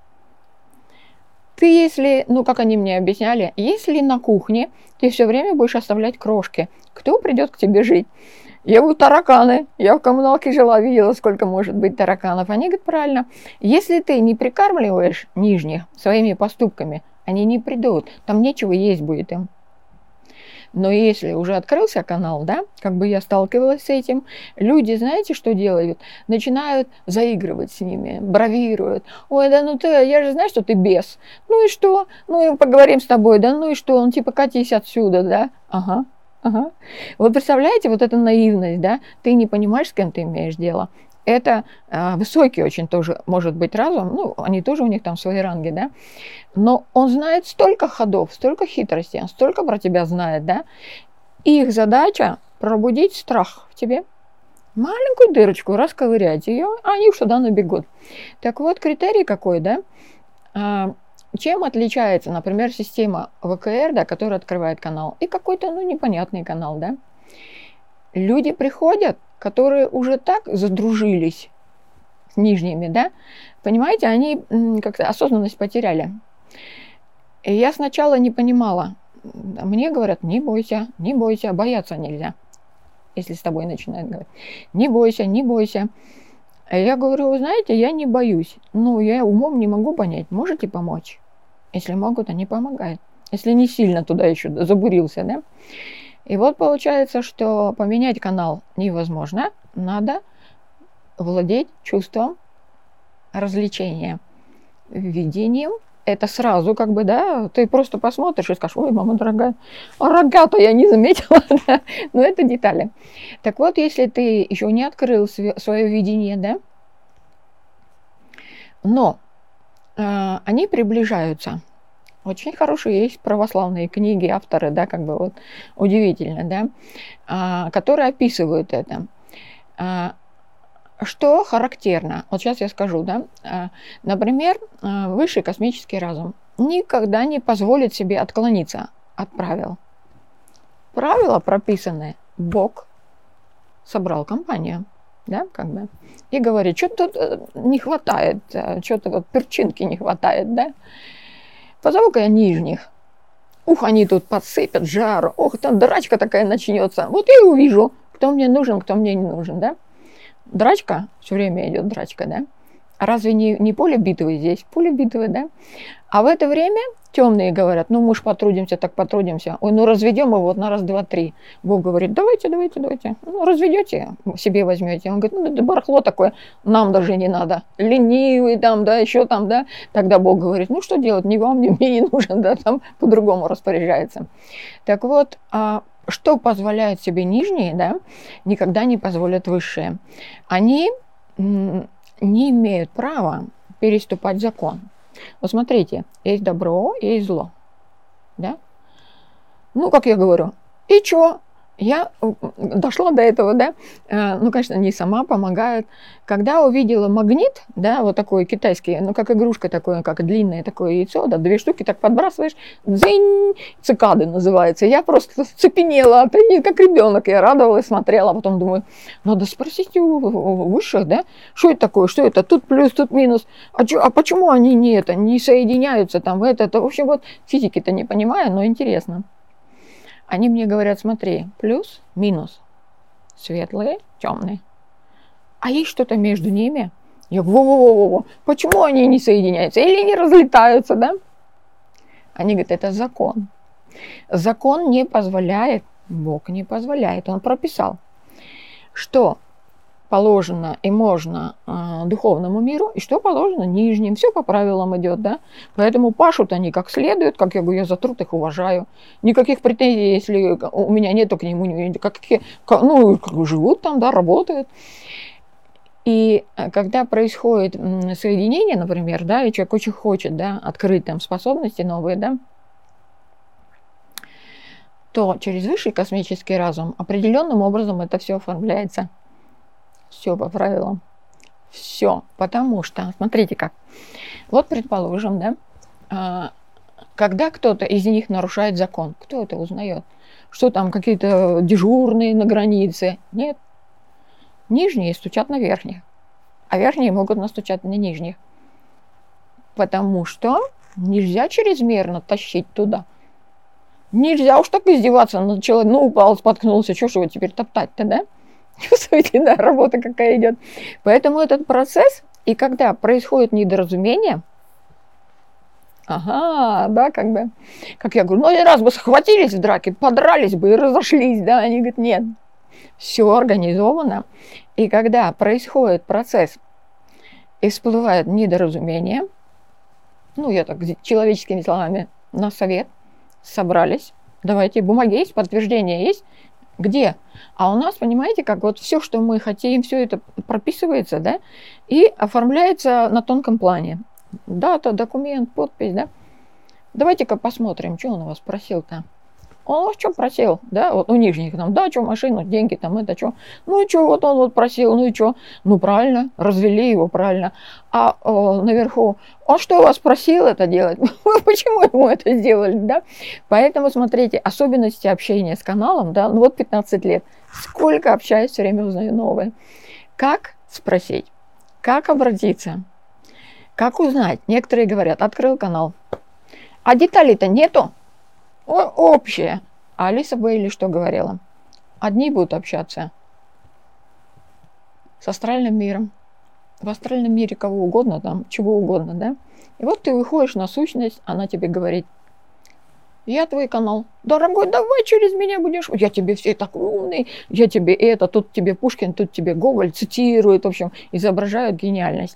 Ты если, ну как они мне объясняли, если на кухне ты все время будешь оставлять крошки, кто придет к тебе жить? Я говорю, тараканы. Я в коммуналке жила, видела, сколько может быть тараканов. Они говорят, правильно, если ты не прикармливаешь нижних своими поступками, они не придут, там нечего есть будет им. Но если уже открылся канал, да, как бы я сталкивалась с этим, люди, знаете, что делают? Начинают заигрывать с ними, бравируют. Ой, да ну ты, я же знаю, что ты бес. Ну и что? Ну и поговорим с тобой, да ну и что? Он типа катись отсюда, да? Ага, ага. Вот представляете, вот эта наивность, да? Ты не понимаешь, с кем ты имеешь дело. Это э, высокий очень тоже может быть разум, ну, они тоже у них там свои ранги, да, но он знает столько ходов, столько хитростей, он столько про тебя знает, да, и их задача пробудить страх в тебе, маленькую дырочку, расковырять ее, а они уж туда набегут. Так вот, критерий какой, да, э, чем отличается, например, система ВКР, да, которая открывает канал, и какой-то, ну, непонятный канал, да, люди приходят, которые уже так задружились с нижними, да, понимаете, они как-то осознанность потеряли. И я сначала не понимала. Мне говорят, не бойся, не бойся, бояться нельзя, если с тобой начинают говорить. Не бойся, не бойся. А я говорю, вы знаете, я не боюсь. Ну, я умом не могу понять, можете помочь? Если могут, они помогают. Если не сильно туда еще забурился, да. И вот получается, что поменять канал невозможно, надо владеть чувством развлечения, видением. Это сразу как бы, да, ты просто посмотришь и скажешь, ой, мама дорогая, а рога-то я не заметила, да? Но это детали. Так вот, если ты еще не открыл свое видение, да, но э, они приближаются. Очень хорошие есть православные книги, авторы, да, как бы вот удивительно, да, а, которые описывают это. А, что характерно? Вот сейчас я скажу, да. А, например, высший космический разум никогда не позволит себе отклониться от правил. Правила прописаны, Бог собрал компанию, да, как бы, и говорит, что-то тут не хватает, что-то вот перчинки не хватает, да. позову-ка я нижних. Ух, они тут подсыпят жару, ох, там драчка такая начнется. Вот я и увижу, кто мне нужен, кто мне не нужен, да? Драчка, все время идет драчка, да? А разве не, не поле битвы здесь? Поле битвы, да? А в это время темные говорят, ну мы ж потрудимся, так потрудимся. Ой, ну разведем его вот на раз, два, три. Бог говорит, давайте, давайте, давайте. Ну разведете, себе возьмете. Он говорит, ну это барахло такое, нам даже не надо. Ленивый там, да, еще там, да. Тогда Бог говорит, ну что делать, ни вам, ни мне не нужен, да, там по-другому распоряжается. Так вот, а что позволяют себе нижние, да, никогда не позволят высшие. Они м- не имеют права переступать закон. Вот смотрите, есть добро, есть зло. Да? Ну, как я говорю, и чё? Я дошла до этого, да, ну, конечно, не сама, помогают. Когда увидела магнит, да, вот такой китайский, ну, как игрушка такое, как длинное такое яйцо, да, две штуки так подбрасываешь, дзынь, цикады называется. Я просто цепенела, как ребенок, я радовалась, смотрела, а потом думаю, надо спросить у высших, да, что это такое, что это, тут плюс, тут минус, а, чё, а почему они не это, не соединяются там, это, это, в общем, вот физики-то не понимаю, но интересно. Они мне говорят, смотри, плюс, минус, светлые, темные. А есть что-то между ними? Я говорю, во-во-во-во, почему они не соединяются или не разлетаются, да? Они говорят, это закон. Закон не позволяет, Бог не позволяет, Он прописал, что положено и можно э, духовному миру, и что положено нижним. Все по правилам идет, да. Поэтому пашут они как следует, как я говорю, я за труд их уважаю. Никаких претензий, если у меня нету к нему, какие, ну, живут там, да, работают. И когда происходит соединение, например, да, и человек очень хочет, да, открыть там способности новые, да, то через высший космический разум определенным образом это все оформляется. Все по правилам. Все. Потому что, смотрите как. Вот, предположим, да, когда кто-то из них нарушает закон, кто это узнает? Что там, какие-то дежурные на границе? Нет. Нижние стучат на верхних. А верхние могут настучать на нижних. Потому что нельзя чрезмерно тащить туда. Нельзя уж так издеваться над человеком. Ну, упал, споткнулся, что ж его теперь топтать-то, да? Чувствуете, да, работа какая идет. Поэтому этот процесс, и когда происходит недоразумение, ага, да, как бы, как я говорю, ну, один раз бы схватились в драке, подрались бы и разошлись, да, они говорят, нет, все организовано. И когда происходит процесс и всплывает недоразумение, ну, я так человеческими словами, на совет собрались, давайте, бумаги есть, подтверждение есть, где? А у нас, понимаете, как вот все, что мы хотим, все это прописывается, да, и оформляется на тонком плане. Дата, документ, подпись, да. Давайте-ка посмотрим, что он у вас просил-то. Он у вас что просил, да, вот у нижних там, дачу, машину, деньги, там, это что. Ну и что, вот он вот просил, ну и что? Ну правильно, развели его, правильно. А о, наверху, он что у вас просил это делать? Почему ему это сделали, да? Поэтому, смотрите, особенности общения с каналом, да, ну вот пятнадцать лет. Сколько общаюсь, все время узнаю новое. Как спросить? Как обратиться? Как узнать? Некоторые говорят, открыл канал. А деталей-то нету. Общее. А Алиса Бейли что говорила? Одни будут общаться с астральным миром. В астральном мире кого угодно, там, чего угодно, да? И вот ты выходишь на сущность, она тебе говорит, я твой канал. Дорогой, давай через меня будешь. Я тебе все такой умный, я тебе это, тут тебе Пушкин, тут тебе Гоголь цитирует, в общем, изображают гениальность.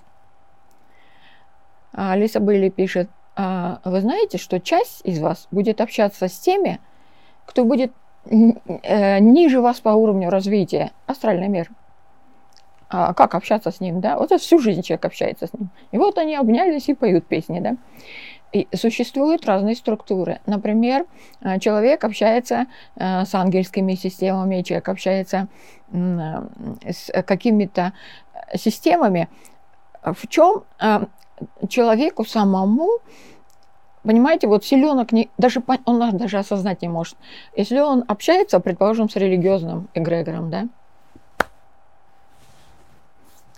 А Алиса Бейли пишет, а вы знаете, что часть из вас будет общаться с теми, кто будет ниже вас по уровню развития, астральный мир. А как общаться с ним, да? Вот это всю жизнь человек общается с ним. И вот они обнялись и поют песни, да? И существуют разные структуры. Например, человек общается с ангельскими системами, человек общается с какими-то системами. В чем человеку самому, понимаете, вот селенок, не, даже, он даже осознать не может. Если он общается, предположим, с религиозным эгрегором, да,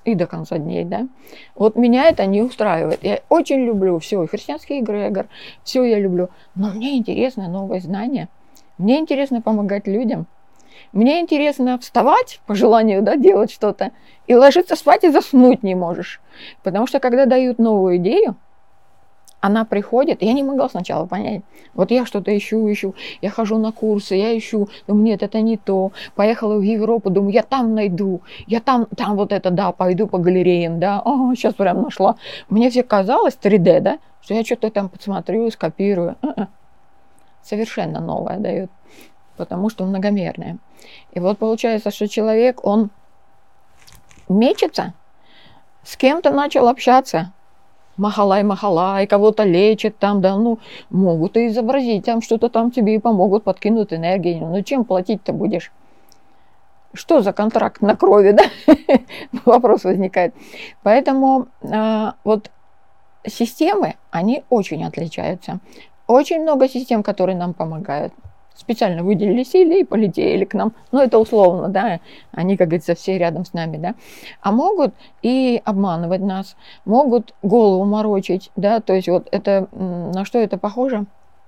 и до конца дней, да. Вот меня это не устраивает. Я очень люблю все, и христианский эгрегор, все я люблю. Но мне интересно новые знания. Мне интересно помогать людям. Мне интересно вставать по желанию, да, делать что-то, и ложиться спать и заснуть не можешь. Потому что когда дают новую идею, она приходит, я не могла сначала понять. Вот я что-то ищу, ищу, я хожу на курсы, я ищу, думаю, нет, это не то. Поехала в Европу, думаю, я там найду, я там, там вот это, да, пойду по галереям, да, ага, сейчас прям нашла. Мне все казалось три дэ, да, что я что-то там подсмотрю, скопирую. А-а. Совершенно новое дают, потому что многомерное. И вот получается, что человек, он мечется, с кем-то начал общаться, махалай-махалай, кого-то лечит там, да, ну, могут и изобразить там что-то там тебе и помогут, подкинут энергию. Ну, чем платить-то будешь? Что за контракт на крови, да? Вопрос возникает. Поэтому а, вот системы, они очень отличаются. Очень много систем, которые нам помогают. Специально выделили силы и полетели к нам. Ну, это условно, да, они, как говорится, все рядом с нами, да. А могут и обманывать нас, могут голову морочить, да, то есть вот это, на что это похоже?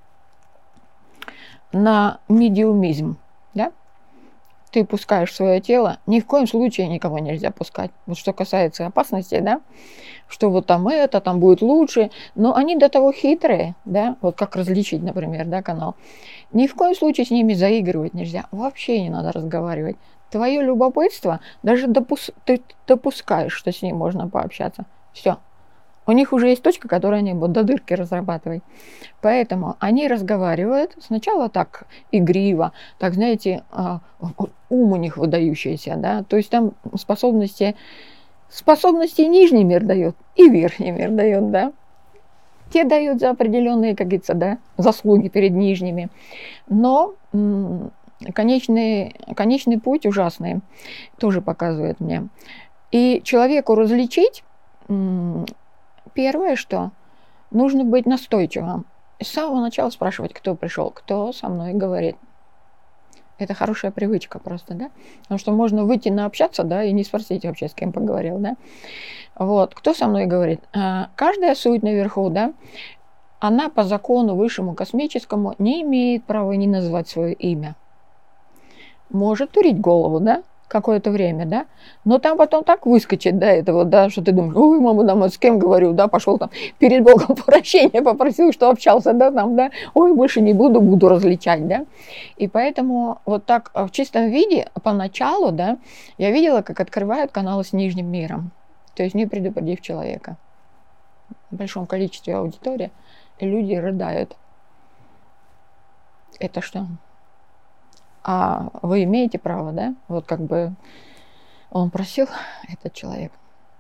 На медиумизм, да. Ты пускаешь свое тело, ни в коем случае никого нельзя пускать. Вот что касается опасностей, да, что вот там это, там будет лучше, но они до того хитрые, да, вот как различить, например, да, канал. Ни в коем случае с ними заигрывать нельзя, вообще не надо разговаривать. Твое любопытство, даже допус... ты допускаешь, что с ним можно пообщаться. Все. У них уже есть точка, которую они будут до дырки разрабатывать. Поэтому они разговаривают сначала так игриво, так, знаете, ум у них выдающийся, да, то есть там способности, способности нижний мир дает и верхний мир дает, да. Те дают за определенные, как говорится, да, заслуги перед нижними. Но м- конечный, конечный путь ужасный тоже показывает мне. И человеку различить, м- первое, что нужно быть настойчивым. С самого начала спрашивать, кто пришел, кто со мной говорит. Это хорошая привычка просто, да. Потому что можно выйти на общаться, да, и не спросить вообще, с кем поговорил, да. Вот, кто со мной говорит? Каждая суть наверху, да, она по закону высшему космическому не имеет права не назвать свое имя. Может турить голову, да, какое-то время, да, но там потом так выскочит, да, этого, да, что ты думаешь, ой, мама, да, с кем говорю, да, пошел там перед Богом прощения попросил, что общался, да, там, да, ой, больше не буду, буду различать, да. И поэтому вот так в чистом виде поначалу, да, я видела, как открывают каналы с нижним миром, то есть не предупредив человека. В большом количестве аудитории люди рыдают. Это что? А вы имеете право, да? Вот как бы он просил, этот человек.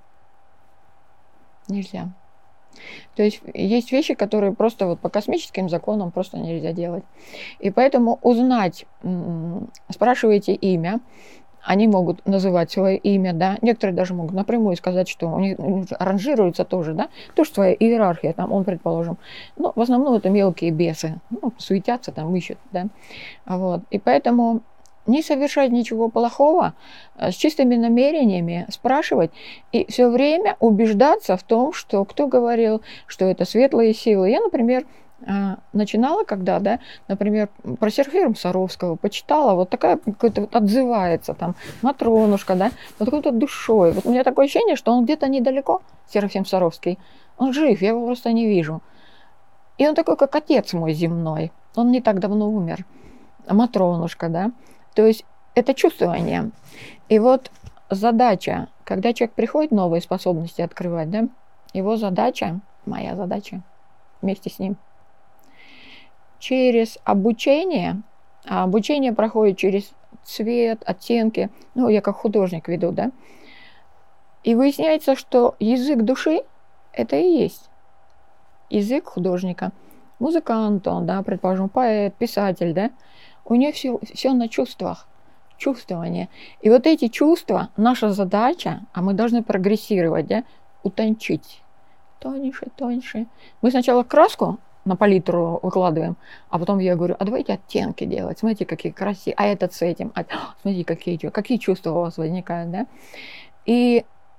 Нельзя. То есть есть вещи, которые просто вот по космическим законам просто нельзя делать. И поэтому узнать, спрашиваете имя, они могут называть свое имя, да, некоторые даже могут напрямую сказать, что у них ранжируется тоже, да, тоже своя иерархия, там, он, предположим, ну, в основном это мелкие бесы, ну, суетятся, там, ищут, да, вот, и поэтому не совершать ничего плохого, с чистыми намерениями спрашивать и все время убеждаться в том, что кто говорил, что это светлые силы. Я, например, начинала, когда, да, например, про Серафима Саровского почитала, вот такая какая-то вот отзывается там Матронушка, да, вот какой-то душой. Вот у меня такое ощущение, что он где-то недалеко, Серафим Саровский, он жив, я его просто не вижу. И он такой, как отец мой земной, он не так давно умер, Матронушка, да, то есть это чувствование. И вот задача, когда человек приходит новые способности открывать, да, его задача, моя задача вместе с ним, через обучение, а обучение проходит через цвет, оттенки, ну, я как художник веду, да, и выясняется, что язык души – это и есть язык художника. Музыкант он, да, предположим, поэт, писатель, да, у него все, все на чувствах, чувствование. И вот эти чувства, наша задача, а мы должны прогрессировать, да, утончить. Тоньше, тоньше. Мы сначала краску на палитру выкладываем, а потом я говорю, а давайте оттенки делать, смотрите, какие красивые, а этот с этим, а, смотрите, какие, какие чувства у вас возникают, да. И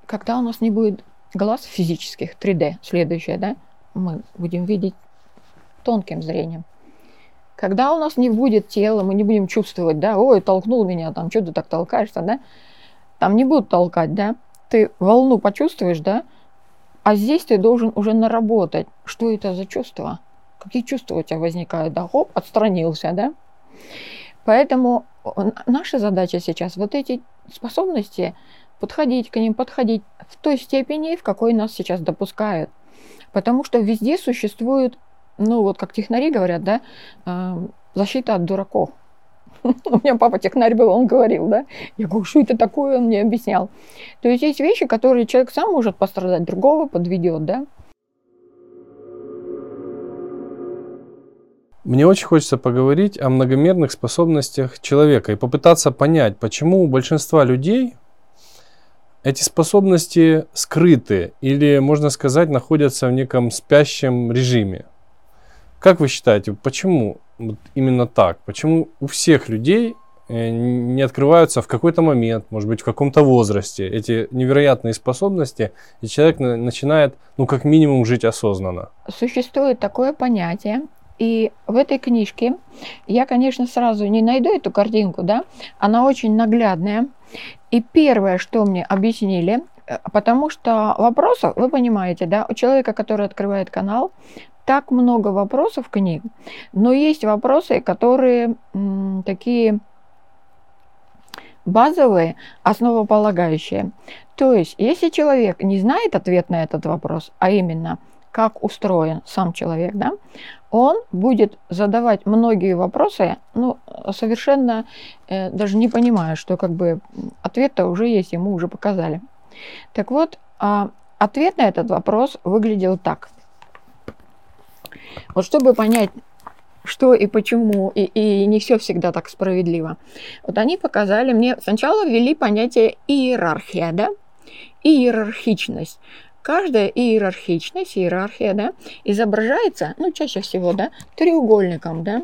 когда у нас не будет глаз физических, три дэ, следующее, да, мы будем видеть тонким зрением. Когда у нас не будет тела, мы не будем чувствовать, да, ой, толкнул меня, там, что ты так толкаешься, да, там не будут толкать, да, ты волну почувствуешь, да, а здесь ты должен уже наработать, что это за чувства, какие чувства у тебя возникают, да, хоп, отстранился, да. Поэтому наша задача сейчас вот эти способности подходить к ним, подходить в той степени, в какой нас сейчас допускают. Потому что везде существует, ну вот как технари говорят, да, защита от дураков. У меня папа технарь был, он говорил, да. Я говорю, что это такое, он мне объяснял. То есть есть вещи, которые человек сам может пострадать, другого подведет, да. Мне очень хочется поговорить о многомерных способностях человека и попытаться понять, почему у большинства людей эти способности скрыты или, можно сказать, находятся в неком спящем режиме. Как вы считаете, почему вот именно так? Почему у всех людей не открываются в какой-то момент, может быть, в каком-то возрасте эти невероятные способности, и человек начинает, ну, как минимум, жить осознанно? Существует такое понятие. И в этой книжке я, конечно, сразу не найду эту картинку, да, она очень наглядная. И первое, что мне объяснили, потому что вопросов, вы понимаете, да, у человека, который открывает канал, так много вопросов к ним, но есть вопросы, которые м, такие базовые, основополагающие. То есть, если человек не знает ответ на этот вопрос, а именно, как устроен сам человек, да, он будет задавать многие вопросы, ну, совершенно э, даже не понимая, что как бы ответ-то уже есть, ему уже показали. Так вот, э, ответ на этот вопрос выглядел так. Вот чтобы понять, что и почему, и, и не все всегда так справедливо. Вот они показали мне, сначала ввели понятие иерархия, да, иерархичность. Каждая иерархичность, иерархия, да, изображается, ну, чаще всего, да, треугольником, да,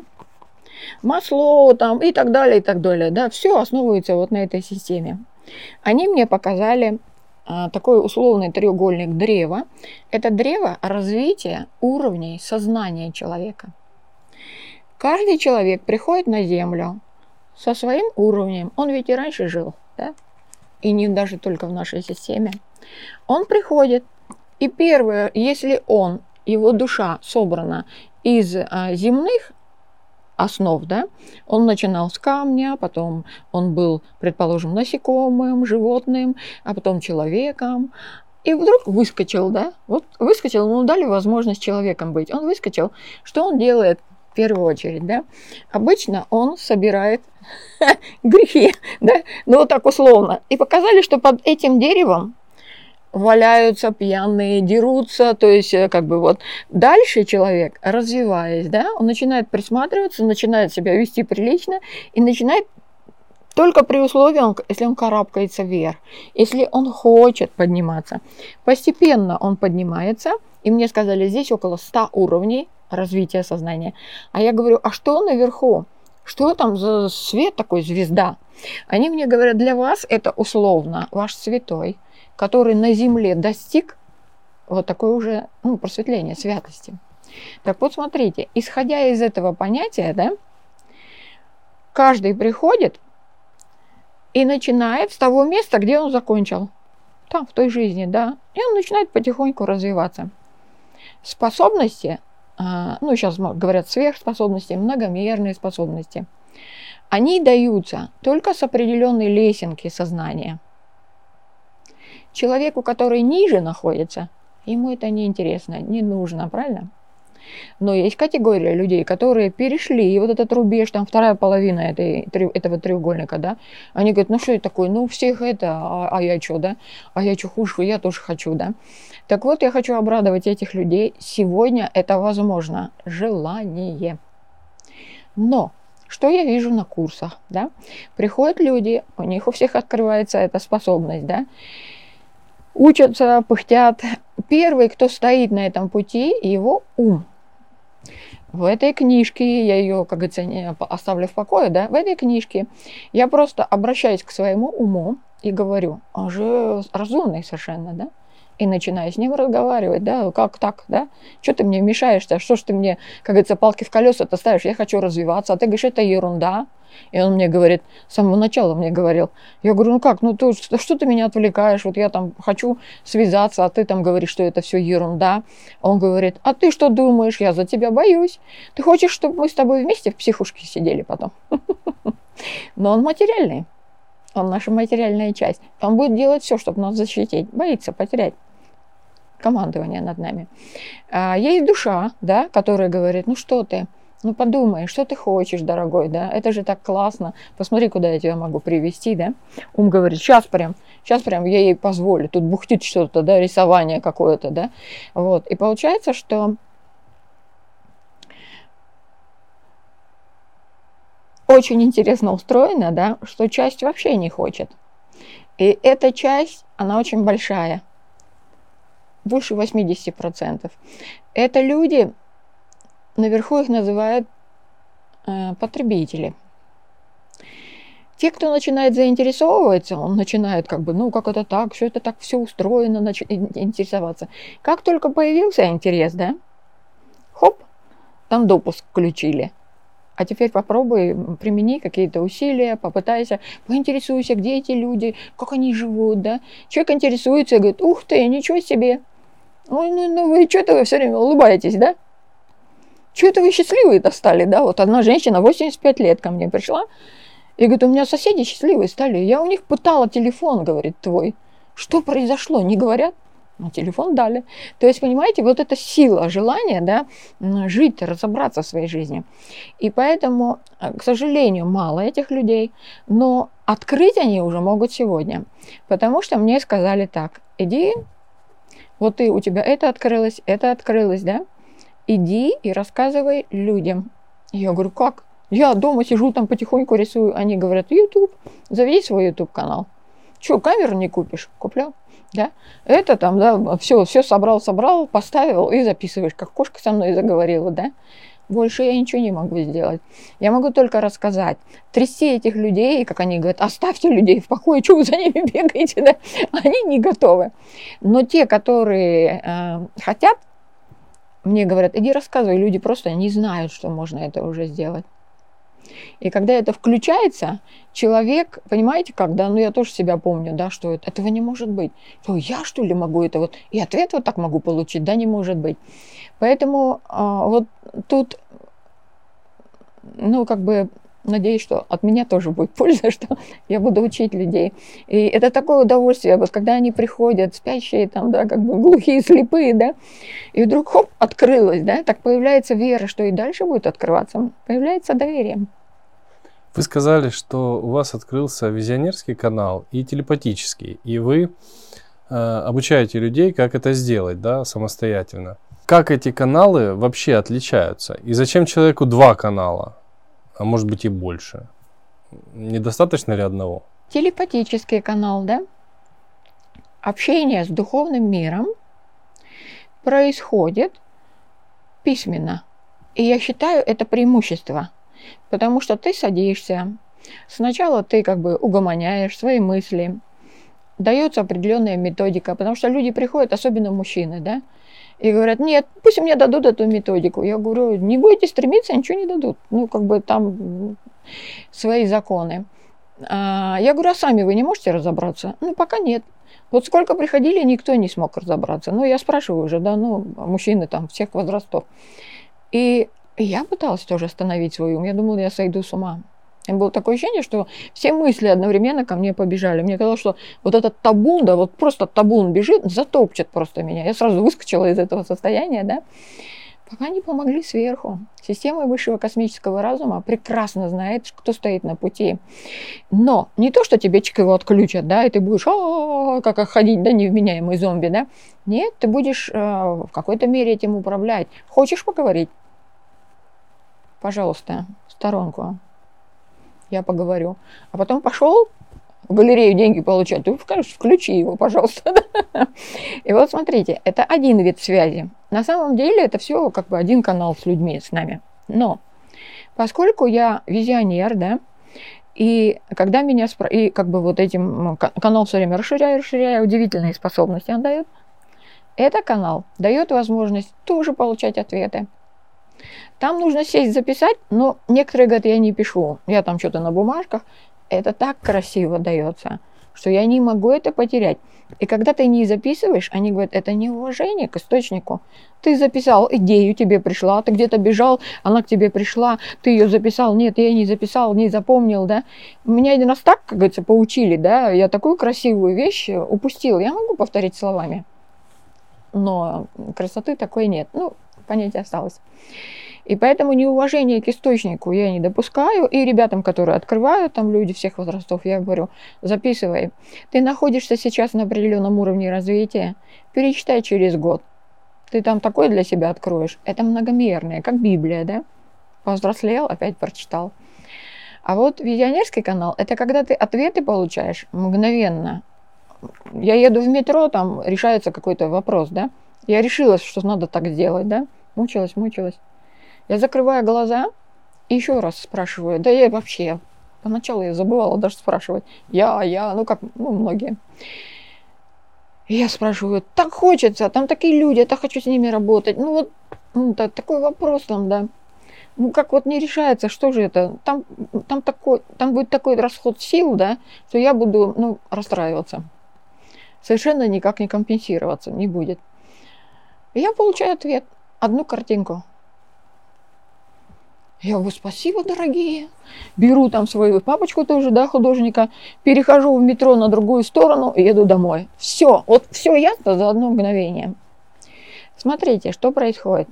Маслоу там и так далее, и так далее, да, все основывается вот на этой системе. Они мне показали а, такой условный треугольник древа. Это древо развития уровней сознания человека. Каждый человек приходит на Землю со своим уровнем, он ведь и раньше жил, да, и не даже только в нашей системе. Он приходит, и первое, если он, его душа собрана из а, земных основ, да, он начинал с камня, потом он был, предположим, насекомым, животным, а потом человеком, и вдруг выскочил, да, вот выскочил, ему дали возможность человеком быть, он выскочил, что он делает в первую очередь, да, обычно он собирает грехи, да, ну вот так условно, и показали, что под этим деревом валяются пьяные, дерутся, то есть как бы вот дальше человек, развиваясь, да, он начинает присматриваться, начинает себя вести прилично и начинает только при условии, если он карабкается вверх, если он хочет подниматься. Постепенно он поднимается, и мне сказали, здесь около ста уровней развития сознания. А я говорю, а что наверху? Что там за свет такой, звезда? Они мне говорят, для вас это условно ваш святой, который на земле достиг вот такое уже, ну, просветление, святости. Так вот, смотрите, исходя из этого понятия, да, каждый приходит и начинает с того места, где он закончил, там, в той жизни, да, и он начинает потихоньку развиваться. Способности, ну, сейчас говорят сверхспособности, многомерные способности, они даются только с определенной лесенки сознания. Человеку, который ниже находится, ему это не интересно, не нужно, правильно? Но есть категория людей, которые перешли, и вот этот рубеж, там вторая половина этой, этого треугольника, да, они говорят, ну что это такое, ну у всех это, а, а я что, да, а я что хуже, я тоже хочу, да. Так вот, я хочу обрадовать этих людей, сегодня это возможно, желание. Но что я вижу на курсах, да, приходят люди, у них у всех открывается эта способность, да, учатся, пыхтят. Первый, кто стоит на этом пути, его ум. В этой книжке, я ее, как говорится, не оставлю в покое, да, в этой книжке я просто обращаюсь к своему уму и говорю, он же разумный совершенно, да, и начинаю с ним разговаривать, да, как так, да, что ты мне мешаешь-то, что ж ты мне, как говорится, палки в колеса-то ставишь, я хочу развиваться, а ты говоришь, это ерунда. И он мне говорит, с самого начала мне говорил, я говорю, ну как, ну ты, что ты меня отвлекаешь, вот я там хочу связаться, а ты там говоришь, что это все ерунда. Он говорит, а ты что думаешь, я за тебя боюсь, ты хочешь, чтобы мы с тобой вместе в психушке сидели потом? Но он материальный, он наша материальная часть, он будет делать все, чтобы нас защитить, боится потерять командование над нами. А есть душа, да, которая говорит, ну что ты, ну подумай, что ты хочешь, дорогой, да, это же так классно, посмотри, куда я тебя могу привести, да. Ум говорит, сейчас прям, сейчас прям я ей позволю, тут бухтит что-то, да, рисование какое-то, да, вот. И получается, что очень интересно устроено, да, что часть вообще не хочет. И эта часть, она очень большая, больше восемьдесят процентов. Это люди, наверху их называют э, потребители. Те, кто начинает заинтересовываться, он начинает как бы, ну как это так, что это так все устроено, нач- интересоваться. Как только появился интерес, да, хоп, там допуск включили. А теперь попробуй, примени какие-то усилия, попытайся, поинтересуйся, где эти люди, как они живут, да. Человек интересуется и говорит, ух ты, ничего себе. Ой, ну, ну вы что-то вы все время улыбаетесь, да? Что-то вы счастливые-то стали, да? Вот одна женщина, восемьдесят пять лет, ко мне пришла и говорит, у меня соседи счастливые стали. Я у них пытала телефон, говорит, твой. Что произошло, не говорят? Ну, телефон дали. То есть, понимаете, вот эта сила желания, да, жить, разобраться в своей жизни. И поэтому, к сожалению, мало этих людей, но открыть они уже могут сегодня. Потому что мне сказали так, иди, вот ты, у тебя это открылось, это открылось, да, иди и рассказывай людям. Я говорю, как? Я дома сижу, там потихоньку рисую. Они говорят, YouTube, заведи свой YouTube-канал. Что, камеру не купишь? Куплял. Да? Это там, да, все, все собрал, собрал, поставил и записываешь, как кошка со мной заговорила, да. Больше я ничего не могу сделать. Я могу только рассказать, трясти этих людей, как они говорят, оставьте людей в покое, что вы за ними бегаете, да? Они не готовы. Но те, которые э, хотят, мне говорят, иди рассказывай, люди просто не знают, что можно это уже сделать. И когда это включается, человек, понимаете, когда, ну я тоже себя помню, да, что это, этого не может быть. Что я что ли могу это вот, и ответ вот так могу получить, да, не может быть. Поэтому а, вот тут, ну как бы, надеюсь, что от меня тоже будет польза, что я буду учить людей. И это такое удовольствие, вот когда они приходят, спящие там, да, как бы глухие, слепые, да, и вдруг, хоп, открылось, да, так появляется вера, что и дальше будет открываться, появляется доверие. Вы сказали, что у вас открылся визионерский канал и телепатический, и вы э, обучаете людей, как это сделать, да, самостоятельно. Как эти каналы вообще отличаются? И зачем человеку два канала? А может быть и больше. Недостаточно ли одного? Телепатический канал, да? Общение с духовным миром происходит письменно. И я считаю, это преимущество. Потому что ты садишься, сначала ты как бы угомоняешь свои мысли, дается определенная методика, потому что люди приходят, особенно мужчины, да, и говорят, нет, пусть мне дадут эту методику. Я говорю, не будете стремиться, ничего не дадут. Ну, как бы там свои законы. А я говорю, а сами вы не можете разобраться? Ну, пока нет. Вот сколько приходили, никто не смог разобраться. Ну, я спрашиваю уже, да, ну, мужчины там всех возрастов. И я пыталась тоже остановить свой ум. Я думала, я сойду с ума. И было такое ощущение, что все мысли одновременно ко мне побежали. Мне казалось, что вот этот табун, да, вот просто табун бежит, затопчет просто меня. Я сразу выскочила из этого состояния, да. Пока не помогли сверху. Система высшего космического разума прекрасно знает, кто стоит на пути. Но не то, что тебе чик его отключат, да, и ты будешь а-а-а, как ходить, да, невменяемый зомби, да. Нет, ты будешь э, в какой-то мере этим управлять. Хочешь поговорить? Пожалуйста, в сторонку. Я поговорю. А потом пошел, в галерею деньги получать, то, конечно, включи его, пожалуйста. И вот смотрите, это один вид связи. На самом деле это все как бы один канал с людьми, с нами. Но поскольку я визионер, да, и когда меня спро... и как бы вот этим канал все время расширяю, расширяю, удивительные способности он дает, этот канал дает возможность тоже получать ответы. Там нужно сесть, записать, но некоторые говорят, я не пишу, я там что-то на бумажках. Это так красиво дается, что я не могу это потерять. И когда ты не записываешь, они говорят, это неуважение к источнику. Ты записал, идею тебе пришла, ты где-то бежал, она к тебе пришла, ты ее записал, нет, я не записал, не запомнил, да. Меня один раз так, как говорится, поучили, да, я такую красивую вещь упустил, я могу повторить словами, но красоты такой нет, ну, понятие осталось. И поэтому неуважение к источнику я не допускаю. И ребятам, которые открывают, там люди всех возрастов, я говорю, записывай. Ты находишься сейчас на определенном уровне развития, перечитай через год. Ты там такое для себя откроешь. Это многомерное, как Библия, да? Повзрослел, опять прочитал. А вот визионерский канал, это когда ты ответы получаешь мгновенно. Я еду в метро, там решается какой-то вопрос, да? Я решила, что надо так сделать, да? Мучилась, мучилась. Я закрываю глаза и еще раз спрашиваю. Да я вообще, поначалу я забывала даже спрашивать. Я, я, ну как, ну многие. И я спрашиваю, так хочется, там такие люди, я так хочу с ними работать. Ну вот, ну, да, такой вопрос там, да. Ну как вот не решается, что же это? Там, там, такой, там будет такой расход сил, да, что я буду, ну, расстраиваться. Совершенно никак не компенсироваться не будет. И я получаю ответ, одну картинку. Я говорю, спасибо, дорогие. Беру там свою папочку тоже, да, художника, перехожу в метро на другую сторону и еду домой. Все, вот все ясно за одно мгновение. Смотрите, что происходит.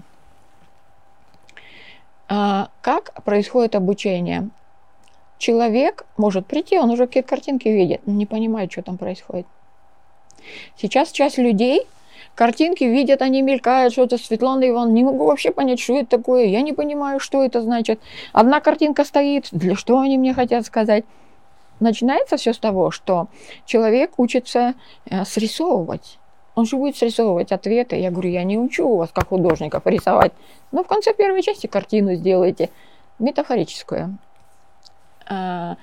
А, как происходит обучение? Человек может прийти, он уже какие-то картинки видит, но не понимает, что там происходит. Сейчас часть людей картинки видят, они мелькают, что-то Светлана Ивановна, не могу вообще понять, что это такое, я не понимаю, что это значит. Одна картинка стоит, для что они мне хотят сказать? Начинается все с того, что человек учится срисовывать. Он же будет срисовывать ответы. Я говорю, я не учу у вас, как художников, рисовать. Но в конце первой части картину сделайте метафорическую, э,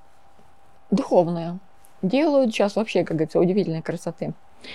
духовную. Делают сейчас вообще, как говорится, удивительной красоты.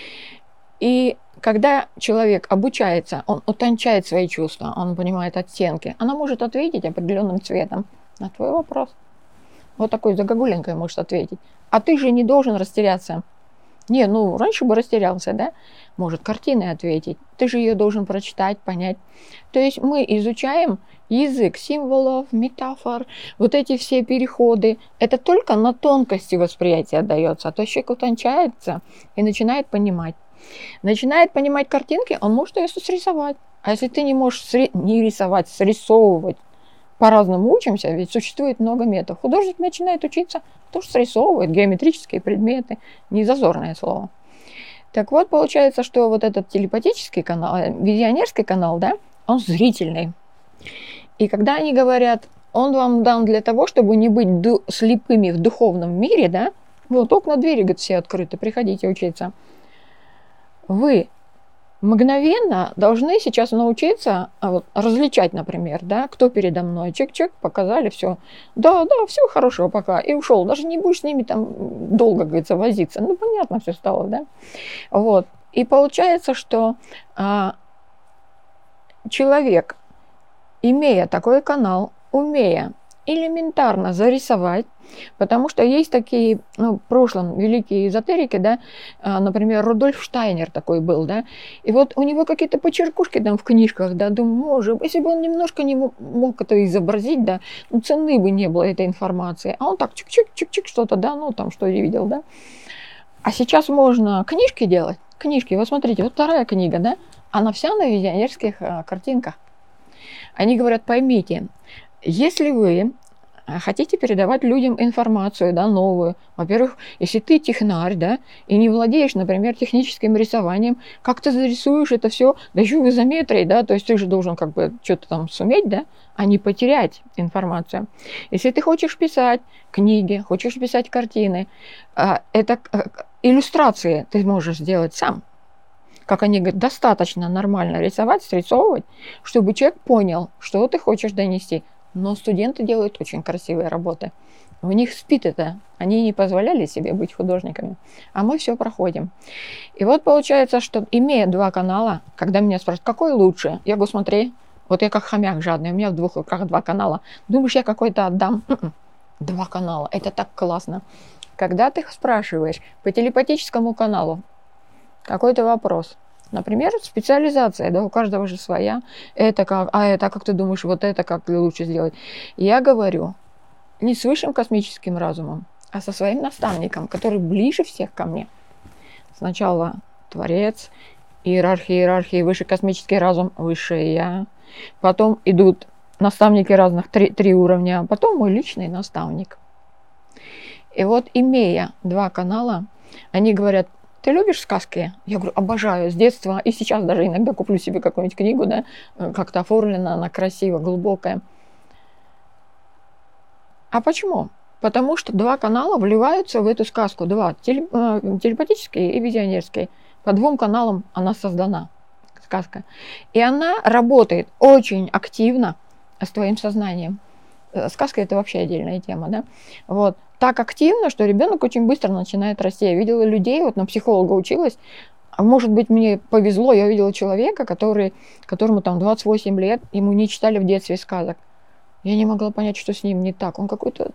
И когда человек обучается, он утончает свои чувства, он понимает оттенки, она может ответить определенным цветом на твой вопрос. Вот такой загогулинкой может ответить. А ты же не должен растеряться. Не, ну, раньше бы растерялся, да? Может, картиной ответить. Ты же ее должен прочитать, понять. То есть мы изучаем язык символов, метафор, вот эти все переходы. Это только на тонкости восприятия отдается. А то человек утончается и начинает понимать. Начинает понимать картинки, он может ее срисовать. А если ты не можешь сри... не рисовать, срисовывать, по-разному учимся, ведь существует много методов. Художник начинает учиться, тоже срисовывает геометрические предметы, не зазорное слово. Так вот, получается, что вот этот телепатический канал, визионерский канал, да, он зрительный. И когда они говорят, он вам дан для того, чтобы не быть ду- слепыми в духовном мире, да, вот окна, двери, говорит, все открыты, приходите учиться. Вы мгновенно должны сейчас научиться вот, различать, например, да, кто передо мной. Чек-чек, показали, все. Да, да, все хорошо, пока. И ушел. Даже не будешь с ними там долго, говорится, возиться. Ну, понятно, все стало, да. Вот. И получается, что а, человек, имея такой канал, умея элементарно зарисовать, потому что есть такие, ну, в прошлом великие эзотерики, да, например, Рудольф Штайнер такой был, да, и вот у него какие-то почеркушки там в книжках, да, думаю, может, если бы он немножко не мог, мог это изобразить, да, ну, цены бы не было этой информации, а он так чик-чик-чик-чик что-то, да, ну, там, что я видел, да. А сейчас можно книжки делать, книжки, вот смотрите, вот вторая книга, да, она вся на визионерских а, картинках. Они говорят, поймите, если вы хотите передавать людям информацию, да, новую. Во-первых, если ты технарь, да, и не владеешь, например, техническим рисованием, как ты зарисуешь это все, да еще в изометрии, да, то есть ты же должен как бы что-то там суметь, да, а не потерять информацию. Если ты хочешь писать книги, хочешь писать картины, это иллюстрации ты можешь сделать сам. Как они говорят, достаточно нормально рисовать, срисовывать, чтобы человек понял, что ты хочешь донести. Но студенты делают очень красивые работы. У них спит это. Они не позволяли себе быть художниками. А мы все проходим. И вот получается, что имея два канала, когда меня спрашивают, какой лучше? Я говорю, смотри, вот я как хомяк жадный, у меня в двух руках два канала. Думаешь, я какой-то отдам? М-м. Два канала. Это так классно. Когда ты спрашиваешь по телепатическому каналу какой-то вопрос, например, специализация, да, у каждого же своя. Это как, а это, как ты думаешь, вот это как лучше сделать? Я говорю не с высшим космическим разумом, а со своим наставником, который ближе всех ко мне. Сначала Творец, иерархия, иерархия, высший космический разум, высшее я. Потом идут наставники разных, три, три уровня, потом мой личный наставник. И вот, имея два канала, они говорят, ты любишь сказки? Я говорю, обожаю с детства. И сейчас даже иногда куплю себе какую-нибудь книгу, да, как-то оформлена, она красиво, глубокая. А почему? Потому что два канала вливаются в эту сказку. Два, телепатический и визионерский. По двум каналам она создана, сказка. И она работает очень активно с твоим сознанием. Сказка – это вообще отдельная тема, да? Вот. Так активно, что ребенок очень быстро начинает расти. Я видела людей, вот на психолога училась, а может быть, мне повезло, я видела человека, который, которому там двадцать восемь лет, ему не читали в детстве сказок. Я не могла понять, что с ним не так. Он какой-то...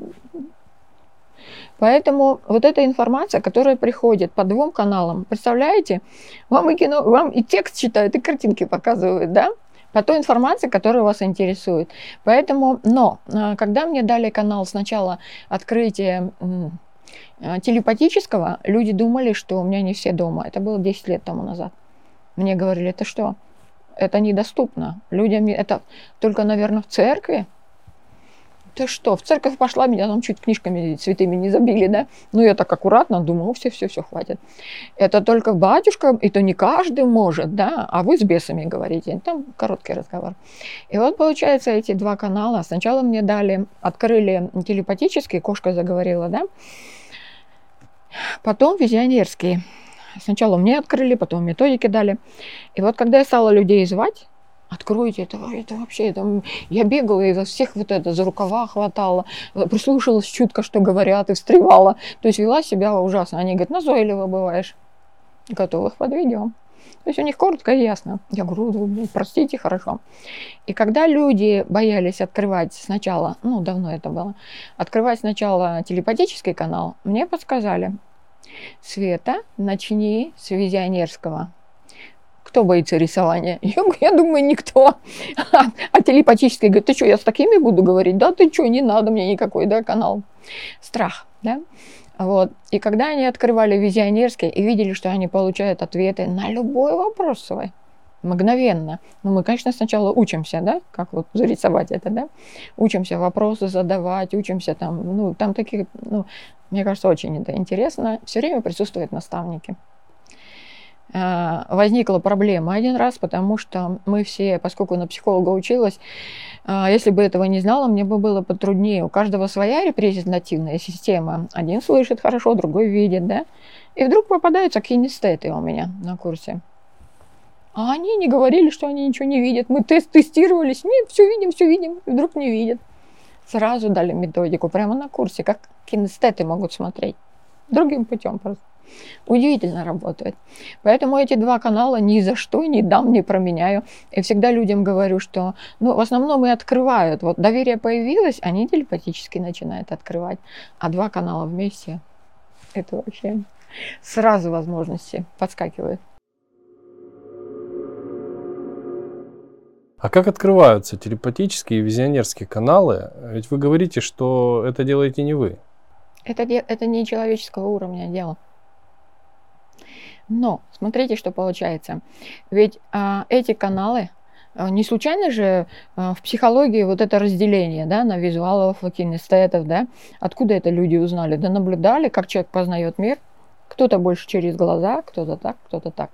Поэтому вот эта информация, которая приходит по двум каналам, представляете, вам и кино, вам и текст читают, и картинки показывают, да? По той информации, которая вас интересует. Поэтому, но, когда мне дали канал сначала открытия телепатического, люди думали, что у меня не все дома. Это было десять лет тому назад. Мне говорили, это что? Это недоступно. Людям это только, наверное, в церкви. Ты что, в церковь пошла, меня там чуть книжками святыми не забили, да? Ну, я так аккуратно думаю, все, все, все, хватит. Это только батюшка, и то не каждый может, да? А вы с бесами говорите. Там короткий разговор. И вот, получается, эти два канала. Сначала мне дали, открыли телепатический, кошка заговорила, да? Потом визионерский. Сначала мне открыли, потом методики дали. И вот, когда я стала людей звать, откройте, это, это вообще, это, я бегала и за всех вот это, за рукава хватала, прислушалась чутко, что говорят, и встревала. То есть вела себя ужасно. Они говорят, назойливо бываешь. Готовых подведем. То есть у них коротко и ясно. Я говорю, простите, хорошо. И когда люди боялись открывать сначала, ну, давно это было, открывать сначала телепатический канал, мне подсказали, Света, начни с визионерского. Кто боится рисования? Я, я думаю, никто. А, а телепатический говорит, ты что, я с такими буду говорить? Да ты что, не надо мне никакой, да, канал. Страх, да? Вот. И когда они открывали визионерский и видели, что они получают ответы на любой вопрос свой, мгновенно. Ну, мы, конечно, сначала учимся, да, как вот зарисовать это, да, учимся вопросы задавать, учимся там, ну, там такие, ну, мне кажется, очень это интересно. Все время присутствуют наставники. Возникла проблема один раз, потому что мы все, поскольку на психолога училась, если бы этого не знала, мне бы было потруднее. У каждого своя репрезентативная система. Один слышит хорошо, другой видит, да. И вдруг попадаются кинестеты у меня на курсе. А они не говорили, что они ничего не видят. Мы тест тестировались, нет, все видим, все видим, и вдруг не видят. Сразу дали методику прямо на курсе, как кинестеты могут смотреть. Другим путем просто. Удивительно работает. Поэтому эти два канала ни за что не дам, не променяю. И всегда людям говорю, что ну, в основном и открывают. Вот доверие появилось, они телепатически начинают открывать. А два канала вместе, это вообще сразу возможности подскакивают. А как открываются телепатические и визионерские каналы? Ведь вы говорите, что это делаете не вы. Это, это не человеческого уровня дело. Но смотрите, что получается. Ведь а, эти каналы Не случайно же в психологии вот это разделение, да, на визуалов и кинестетов, да? Откуда это люди узнали? Да наблюдали, как человек познает мир. Кто-то больше через глаза, кто-то так, кто-то так.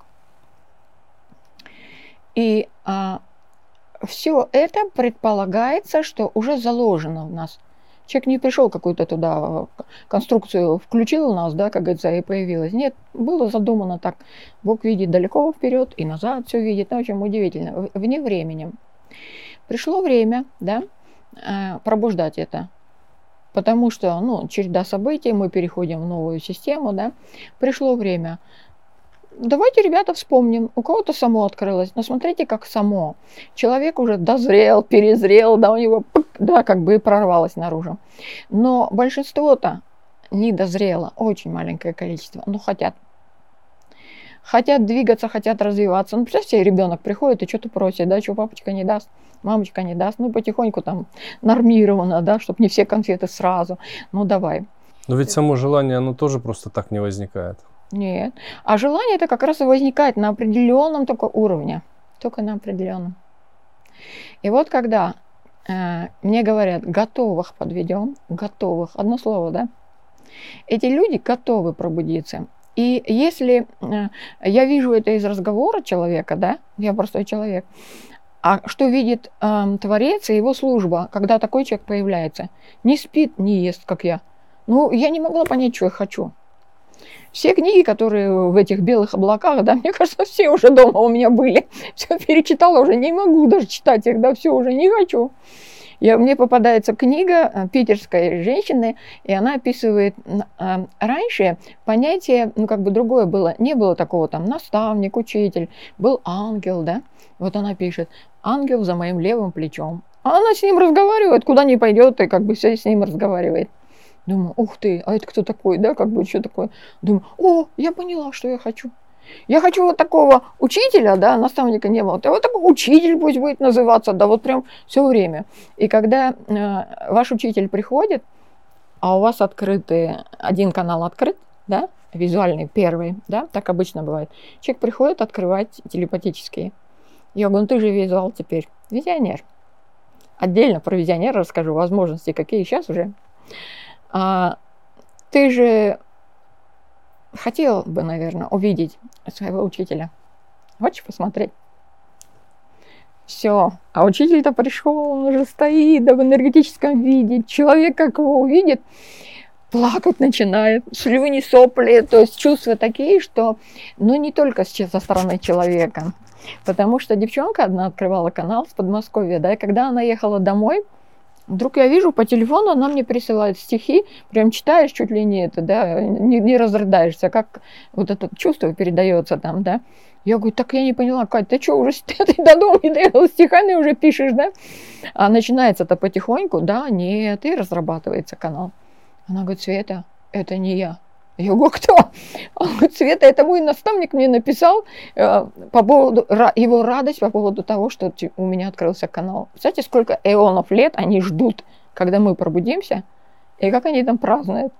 И а, все это предполагается, что уже заложено в нас. Человек не пришел какую-то туда конструкцию, включил у нас, да, как говорится, и появилась. Нет, было задумано так. Бог видит далеко вперед и назад все видит. Ну, в общем, удивительно. Вне времени. Пришло время, да, пробуждать это. Потому что, ну, череда событий, мы переходим в новую систему, да. Пришло время. Давайте, ребята, вспомним. У кого-то само открылось. Но смотрите, как само. Человек уже дозрел, перезрел, да, у него, да, как бы и прорвалось наружу. Но большинство-то не дозрело. Очень маленькое количество. Но хотят. Хотят двигаться, хотят развиваться. Ну, представьте, ребенок приходит и что-то просит, да, что папочка не даст, мамочка не даст. Ну, потихоньку там нормировано, да, чтобы не все конфеты сразу. Ну, давай. Но ведь само желание, оно тоже просто так не возникает. Нет. А желание это как раз и возникает на определенном только уровне. Только на определенном. И вот когда э, мне говорят, готовых подведем, готовых, одно слово, да? Эти люди готовы пробудиться. И если э, я вижу это из разговора человека, да, я простой человек, а что видит э, Творец и его служба, когда такой человек появляется? Не спит, не ест, как я. Ну, я не могла понять, что я хочу. Все книги, которые в этих белых облаках, да, мне кажется, все уже дома у меня были. Все перечитала уже, не могу даже читать их, да, все уже не хочу. Я, мне попадается книга питерской женщины, и она описывает, а, раньше понятие, ну, как бы другое было. Не было такого там наставник, учитель, был ангел, да. Вот она пишет, ангел за моим левым плечом. А она с ним разговаривает, куда ни пойдет, и как бы все с ним разговаривает. Думаю, ух ты, а это кто такой, да, как бы, что такое? Думаю, о, я поняла, что я хочу. Я хочу вот такого учителя, да, наставника не было. А вот такой учитель пусть будет называться, да, вот прям все время. И когда э, ваш учитель приходит, а у вас открытый, один канал открыт, да, визуальный, первый, да, так обычно бывает. Человек приходит открывать телепатические. Я говорю, ну ты же визуал теперь, визионер. Отдельно про визионера расскажу, возможности какие сейчас уже. А, ты же хотел бы, наверное, увидеть своего учителя. Хочешь посмотреть? Все. А учитель-то пришел, он уже стоит, да, в энергетическом виде. Человек, как его увидит, плакать начинает, слюни, сопли. То есть чувства такие, что, ну, не только со стороны человека. Потому что девчонка одна открывала канал с Подмосковья, да, и когда она ехала домой, вдруг я вижу по телефону, она мне присылает стихи, прям читаешь чуть ли не это, да, не, не разрыдаешься, как вот это чувство передается там, да. Я говорю, так я не поняла, Кать, ты что, уже ты до дома не доехала, стихами уже пишешь, да? А начинается-то потихоньку, да, нет, и разрабатывается канал. Она говорит, Света, это не я. Я говорю, кто? Он говорит, Света, это мой наставник мне написал э, по поводу, его радость по поводу того, что у меня открылся канал. Представляете, сколько эонов лет они ждут, когда мы пробудимся, и как они там празднуют.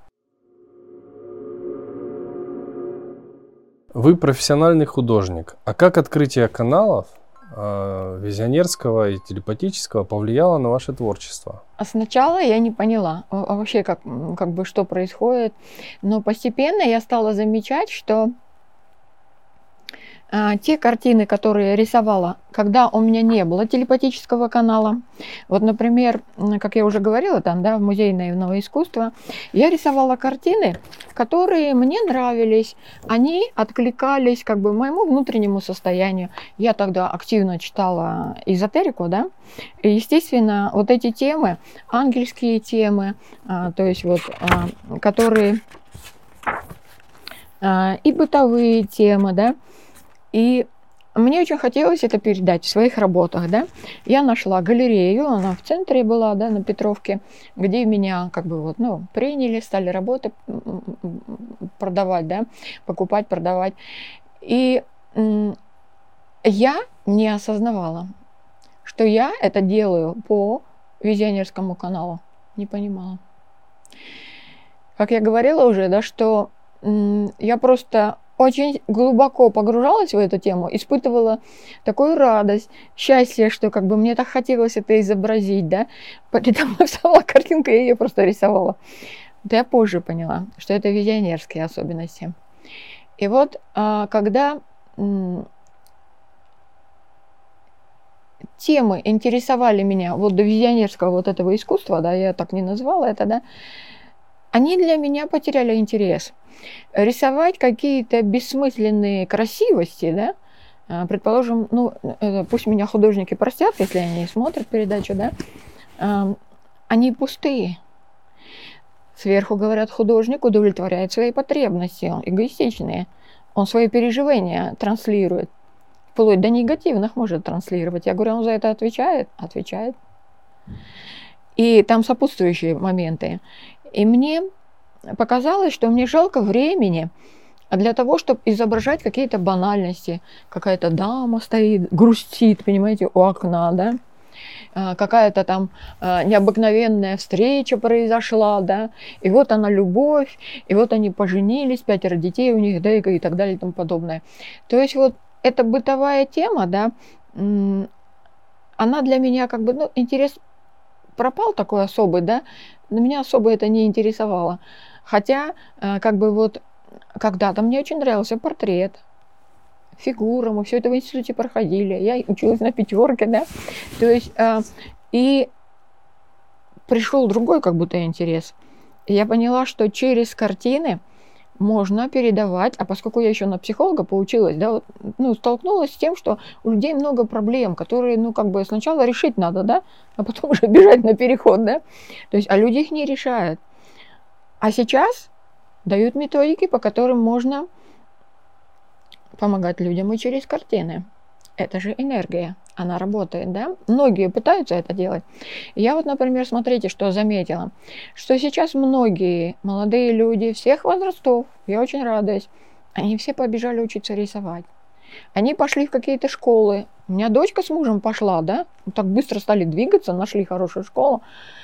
Вы профессиональный художник. А как открытие каналов э, визионерского и телепатического повлияло на ваше творчество? А сначала я не поняла а вообще, как, как бы, что происходит. Но постепенно я стала замечать, что а, те картины, которые я рисовала, когда у меня не было телепатического канала, вот, например, как я уже говорила, там, да, в Музее наивного искусства, я рисовала картины, которые мне нравились, они откликались как бы моему внутреннему состоянию. Я тогда активно читала эзотерику, да, и, естественно, вот эти темы, ангельские темы, а, то есть вот, а, которые а, и бытовые темы, да, и мне очень хотелось это передать в своих работах, да. Я нашла галерею, она в центре была, да, на Петровке, где меня как бы вот, ну, приняли, стали работы продавать, да, покупать, продавать. И м- я не осознавала, что я это делаю по визионерскому каналу. Не понимала. Как я говорила уже, да, что м- я просто очень глубоко погружалась в эту тему, испытывала такую радость, счастье, что как бы мне так хотелось это изобразить, да. Поэтому вставала картинка, я ее просто рисовала. Это я позже поняла, что это визионерские особенности. И вот когда темы интересовали меня вот до визионерского вот этого искусства, да, я так не назвала это, да, они для меня потеряли интерес. Рисовать какие-то бессмысленные красивости, да, предположим, ну, пусть меня художники простят, если они смотрят передачу, да, они пустые. Сверху говорят, художник удовлетворяет свои потребности, он эгоистичный, он свои переживания транслирует, вплоть до негативных может транслировать. Я говорю, он за это отвечает? Отвечает. И там сопутствующие моменты. И мне показалось, что мне жалко времени для того, чтобы изображать какие-то банальности. Какая-то дама стоит, грустит, понимаете, у окна, да? Какая-то там необыкновенная встреча произошла, да, и вот она любовь, и вот они поженились, пятеро детей у них, да, и так далее и тому подобное. То есть вот эта бытовая тема, да, она для меня как бы, ну, интерес пропал такой особый, да, но меня особо это не интересовало. Хотя, как бы вот, когда-то мне очень нравился портрет, фигура, мы все это в институте проходили, я училась на пятерке, да, то есть, и пришел другой как будто интерес. И я поняла, что через картины можно передавать, а поскольку я еще на психолога поучилась, да, вот, ну, столкнулась с тем, что у людей много проблем, которые, ну, как бы сначала решить надо, да, а потом уже бежать на переход, да, то есть, а люди их не решают. А сейчас дают методики, по которым можно помогать людям и через картины. Это же энергия, она работает, да? Многие пытаются это делать. Я вот, например, смотрите, что заметила, что сейчас многие молодые люди всех возрастов, я очень радуюсь, они все побежали учиться рисовать. Они пошли в какие-то школы. У меня дочка с мужем пошла, да? Так быстро стали двигаться, нашли хорошую школу.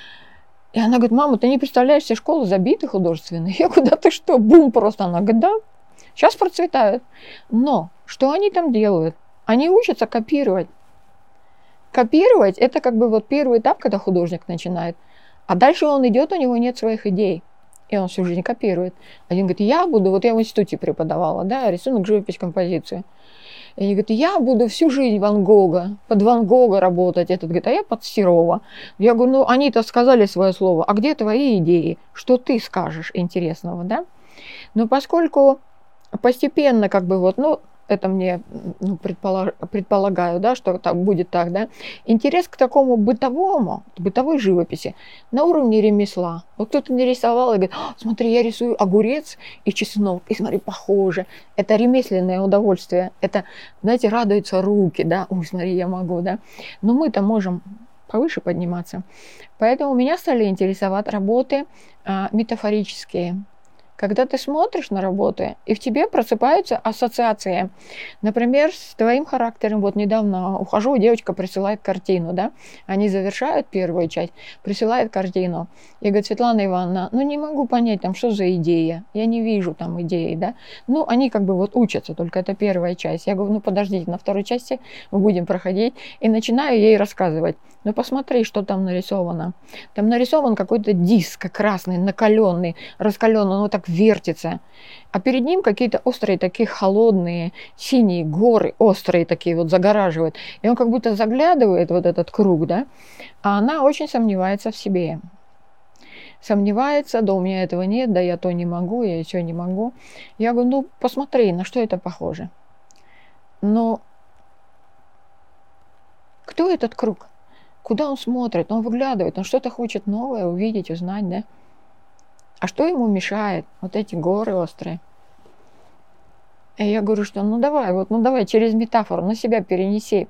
И она говорит, мама, ты не представляешь, все школы забиты художественные. Я говорю, да ты что, бум просто. Она говорит, да. Сейчас процветают. Но что они там делают? Они учатся копировать. Копировать – это как бы вот первый этап, когда художник начинает. А дальше он идет, у него нет своих идей. И он всю жизнь копирует. Один говорит, я буду, вот я в институте преподавала, да, рисунок, живопись, композицию. И они говорят, я буду всю жизнь Ван Гога, под Ван Гога работать. Этот говорит, а я под Серова. Я говорю, ну они-то сказали свое слово, а где твои идеи? Что ты скажешь интересного, да? Но поскольку постепенно, как бы вот, ну, это мне, ну, предполаг, предполагаю, да, что так будет так, да, интерес к такому бытовому, бытовой живописи на уровне ремесла. Вот кто-то нарисовал и говорит, смотри, я рисую огурец и чеснок, и смотри, похоже. Это ремесленное удовольствие, это, знаете, радуются руки, да, ой, смотри, я могу, да. Но мы-то можем повыше подниматься. Поэтому меня стали интересовать работы а, метафорические. Когда ты смотришь на работы, и в тебе просыпаются ассоциации. Например, с твоим характером. Вот недавно ухожу, девочка присылает картину, да? Они завершают первую часть, присылает картину. И говорит, Светлана Ивановна, ну не могу понять, там, что за идея. Я не вижу там идеи, да? Ну, они как бы вот учатся, только это первая часть. Я говорю, ну подождите, на второй части мы будем проходить. И начинаю ей рассказывать. Ну посмотри, что там нарисовано. Там нарисован какой-то диск красный, накаленный, раскаленный, ну так вертится. А перед ним какие-то острые такие холодные синие горы, острые такие вот загораживают. И он как будто заглядывает вот этот круг, да. А она очень сомневается в себе. Сомневается, да у меня этого нет, да я то не могу, я еще не могу. Я говорю, ну посмотри, на что это похоже. Но кто этот круг? Куда он смотрит? Он выглядывает, он что-то хочет новое увидеть, узнать, да? А что ему мешает? Вот эти горы острые. И я говорю, что ну давай, вот, ну давай через метафору на себя перенеси.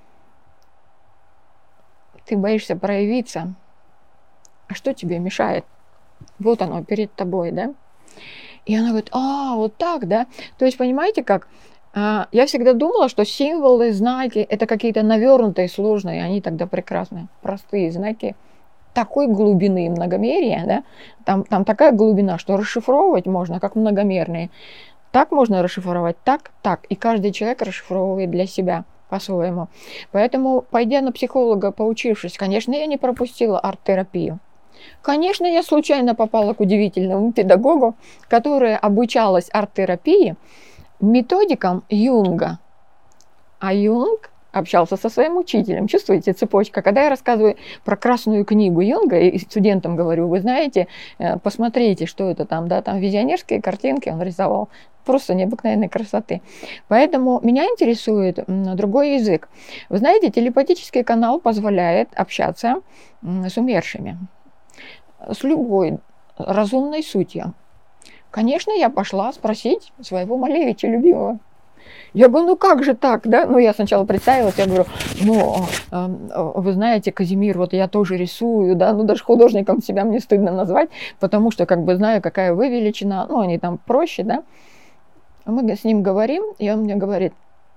Ты боишься проявиться. А что тебе мешает? Вот оно перед тобой, да? И она говорит, а, вот так, да? То есть, понимаете, как? Я всегда думала, что символы, знаки – это какие-то навернутые, сложные, они тогда прекрасные, простые знаки такой глубины многомерия, да? там, там такая глубина, что расшифровывать можно как многомерные. Так можно расшифровать, так, так. И каждый человек расшифровывает для себя по-своему. Поэтому, пойдя на психолога, поучившись, конечно, я не пропустила арт-терапию. Конечно, я случайно попала к удивительному педагогу, которая обучалась арт-терапии методикам Юнга. А Юнг общался со своим учителем. Чувствуете цепочка? Когда я рассказываю про красную книгу Юнга, и студентам говорю, вы знаете, посмотрите, что это там, да, там визионерские картинки он рисовал. Просто необыкновенной красоты. Поэтому меня интересует другой язык. Вы знаете, телепатический канал позволяет общаться с умершими, с любой разумной сутью. Конечно, я пошла спросить своего Малевича любимого. Я говорю, ну как же так, да? Ну, я сначала представилась, я говорю, ну, вы знаете, Казимир, вот я тоже рисую, да, ну, даже художником себя мне стыдно назвать, потому что, как бы, знаю, какая вы величина, ну, они там проще, да. Мы с ним говорим, и он мне говорит,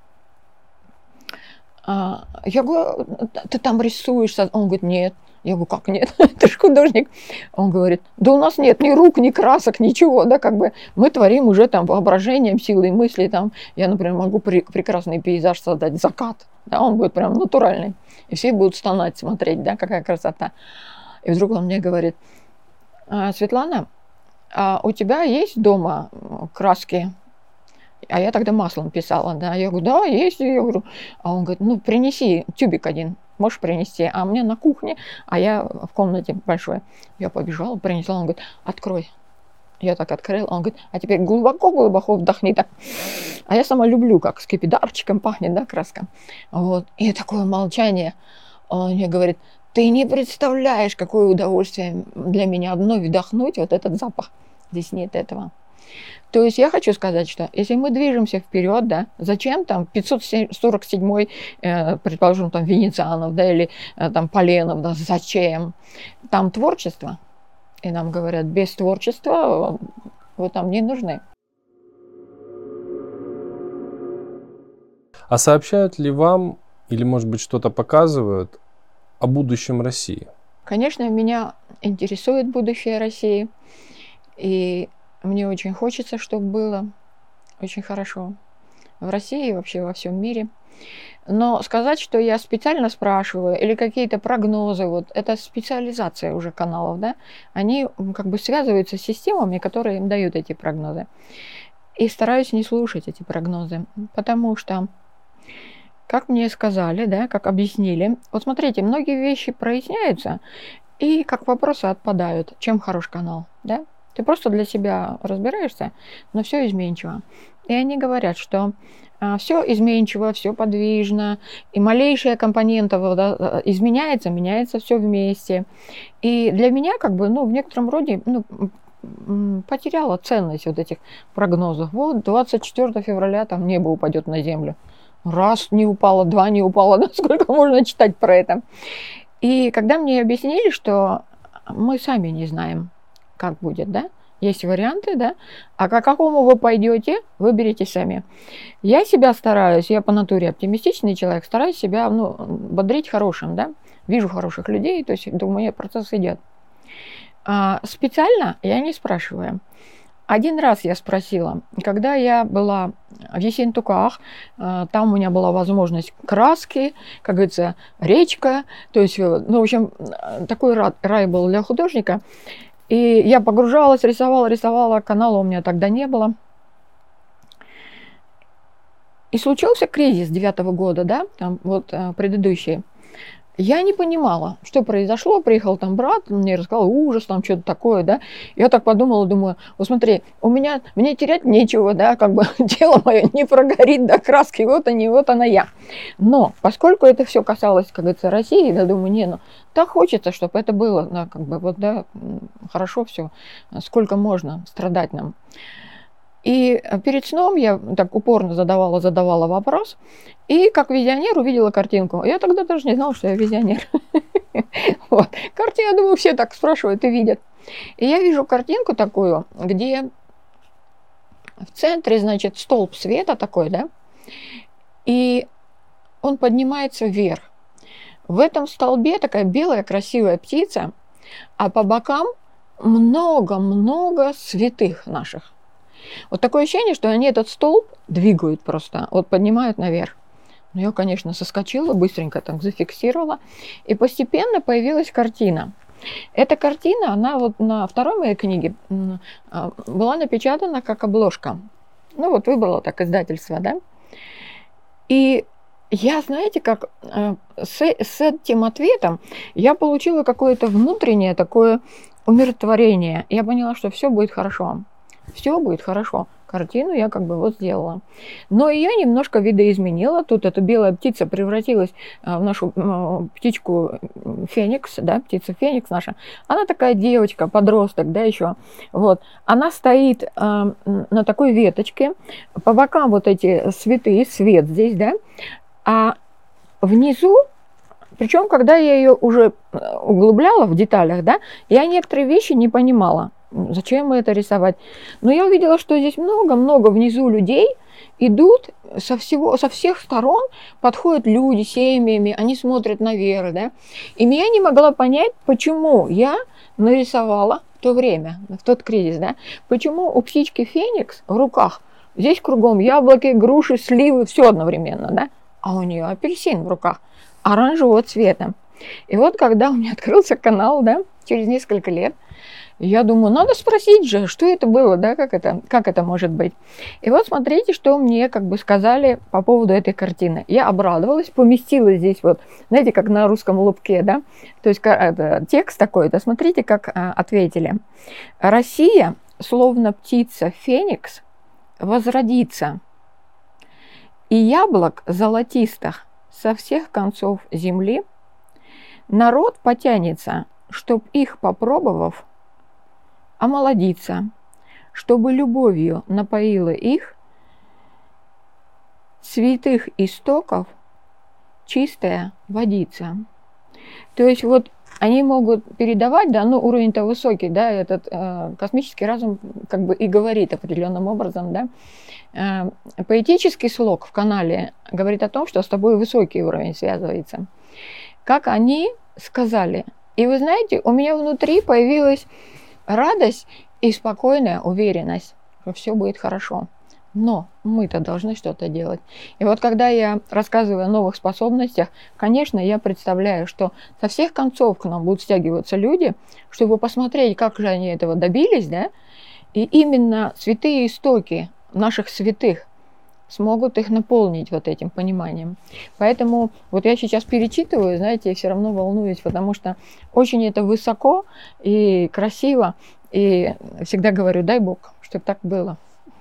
я говорю, ты там рисуешь? Он говорит, нет. Я говорю, как нет? Ты же художник. Он говорит, да у нас нет ни рук, ни красок, ничего, да, как бы мы творим уже там воображением, силой мысли, там, я, например, могу при, прекрасный пейзаж создать, закат, да, он будет прям натуральный, и все будут стонать, смотреть, да, какая красота. И вдруг он мне говорит, Светлана, а у тебя есть дома краски? А я тогда маслом писала, да, я говорю, да, есть, я говорю, а он говорит, ну, принеси тюбик один. Можешь принести? А мне на кухне, а я в комнате большой. Я побежала, принесла, он говорит, открой. Я так открыла, он говорит, а теперь глубоко-глубоко вдохни так. А я сама люблю, как скипидарчиком пахнет, да, краска. Вот. И такое молчание. Он мне говорит, ты не представляешь, какое удовольствие для меня одно вдохнуть вот этот запах. Здесь нет этого. То есть я хочу сказать, что если мы движемся вперед, да, зачем там пятьсот сорок седьмой, э, предположим, там Венецианов, да, или э, там Поленов, да, зачем? Там творчество. И нам говорят, без творчества вы там не нужны. А сообщают ли вам, или, может быть, что-то показывают о будущем России? Конечно, меня интересует будущее России. И мне очень хочется, чтобы было очень хорошо в России и вообще во всем мире. Но сказать, что я специально спрашиваю, или какие-то прогнозы, вот это специализация уже каналов, да, они как бы связываются с системами, которые им дают эти прогнозы. И стараюсь не слушать эти прогнозы, потому что, как мне сказали, да, как объяснили, вот смотрите, многие вещи проясняются, и как вопросы отпадают. Чем хорош канал, да? Ты просто для себя разбираешься, но все изменчиво. И они говорят, что а, все изменчиво, все подвижно, и малейшая компонента да, изменяется, меняется все вместе. И для меня, как бы, ну, в некотором роде, ну, потеряла ценность вот этих прогнозов. Вот двадцать четвёртого февраля там небо упадет на землю. Раз не упало, два не упало, да, сколько можно читать про это. И когда мне объяснили, что мы сами не знаем, как будет, да, есть варианты, да, а к какому вы пойдете, выберите сами. Я себя стараюсь, я по натуре оптимистичный человек, стараюсь себя, ну, бодрить хорошим, да, вижу хороших людей, то есть, думаю, процесс идет. А специально я не спрашиваю. Один раз я спросила, когда я была в Ессентуках, там у меня была возможность краски, как говорится, речка, то есть, ну, в общем, такой рай был для художника. И я погружалась, рисовала, рисовала, канала у меня тогда не было. И случился кризис девятого года, да, там вот предыдущий. Я не понимала, что произошло. Приехал там брат, он мне рассказал, ужас, там что-то такое, да. Я так подумала, думаю, вот смотри, у меня, мне терять нечего, да, как бы тело мое не прогорит до краски, вот они, вот она я. Но поскольку это все касалось, как говорится, России, да, думаю, не, ну, так хочется, чтобы это было, да, как бы, вот, да, хорошо все, сколько можно страдать нам. И перед сном я так упорно задавала, задавала вопрос, и как визионер увидела картинку. Я тогда даже не знала, что я визионер. Вот. Картину, я думаю, все так спрашивают и видят. И я вижу картинку такую, где в центре, значит, столб света такой, да, и он поднимается вверх. В этом столбе такая белая красивая птица, а по бокам много-много святых наших. Вот такое ощущение, что они этот столб двигают просто, вот поднимают наверх. Ну, я, конечно, соскочила, быстренько так зафиксировала, и постепенно появилась картина. Эта картина, она вот на второй моей книге была напечатана как обложка. Ну, вот выбрала так издательство, да. И я, знаете, как с, с этим ответом я получила какое-то внутреннее такое умиротворение. Я поняла, что все будет хорошо. Все будет хорошо. Картину я как бы вот сделала. Но ее немножко видоизменила. Тут эта белая птица превратилась в нашу птичку Феникс, да, птица Феникс наша. Она такая девочка, подросток, да, еще. Вот. Она стоит э, на такой веточке. По бокам вот эти цветы, свет здесь, да. А внизу, причем, когда я ее уже углубляла в деталях, да, я некоторые вещи не понимала. Зачем это рисовать? Но я увидела, что здесь много-много внизу людей идут со, всего, со всех сторон, подходят люди семьями, они смотрят наверх, да. И я не могла понять, почему я нарисовала в то время, в тот кризис, да, почему у птички Феникс в руках, здесь кругом яблоки, груши, сливы, все одновременно, да, а у нее апельсин в руках, оранжевого цвета. И вот когда у меня открылся канал, да, через несколько лет, я думаю, надо спросить же, что это было, да, как это, как это может быть. И вот смотрите, что мне как бы сказали по поводу этой картины. Я обрадовалась, поместила здесь вот, знаете, как на русском лубке, да, то есть это, текст такой-то, смотрите, как а, ответили. Россия, словно птица Феникс, возродится, и яблок золотистых со всех концов земли народ потянется, чтоб их попробовав, омолодиться, чтобы любовью напоила их святых истоков чистая водица. То есть вот они могут передавать, да, ну уровень-то высокий, да, этот э, космический разум как бы и говорит определенным образом, да. Э, поэтический слог в канале говорит о том, что с тобой высокий уровень связывается. Как они сказали. И вы знаете, у меня внутри появилась радость и спокойная уверенность, что все будет хорошо. Но мы-то должны что-то делать. И вот когда я рассказываю о новых способностях, конечно, я представляю, что со всех концов к нам будут стягиваться люди, чтобы посмотреть, как же они этого добились, да? И именно святые истоки наших святых смогут их наполнить вот этим пониманием. Поэтому вот я сейчас перечитываю, знаете, я все равно волнуюсь, потому что очень это высоко и красиво, и всегда говорю, дай Бог, чтобы так было.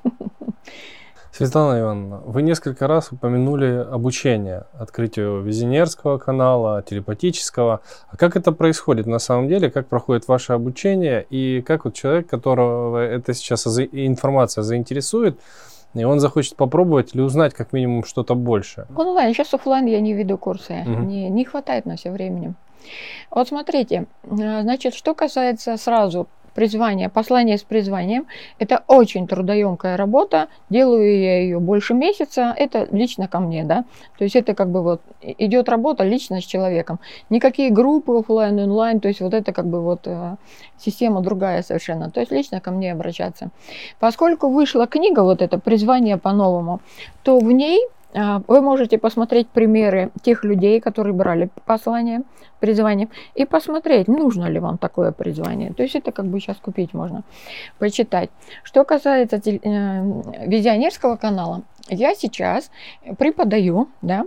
Светлана Ивановна, вы несколько раз упомянули обучение, открытию визионерского канала, телепатического. А как это происходит на самом деле? Как проходит ваше обучение? И как вот человек, которого эта сейчас информация заинтересует, и он захочет попробовать или узнать как минимум что-то больше? Онлайн. Сейчас офлайн я не веду курсы. Угу. Не, не хватает на все времени. Вот смотрите, значит, что касается сразу призвания, послание с призванием, это очень трудоемкая работа. Делаю я ее больше месяца. Это лично ко мне, да. То есть это как бы вот идет работа лично с человеком. Никакие группы офлайн, онлайн. То есть вот это как бы вот система другая совершенно. То есть лично ко мне обращаться. Поскольку вышла книга вот эта «Призвание по-новому», то в ней вы можете посмотреть примеры тех людей, которые брали послание, призвание, и посмотреть, нужно ли вам такое призвание. То есть это как бы сейчас купить можно, почитать. Что касается визионерского канала, я сейчас преподаю, да,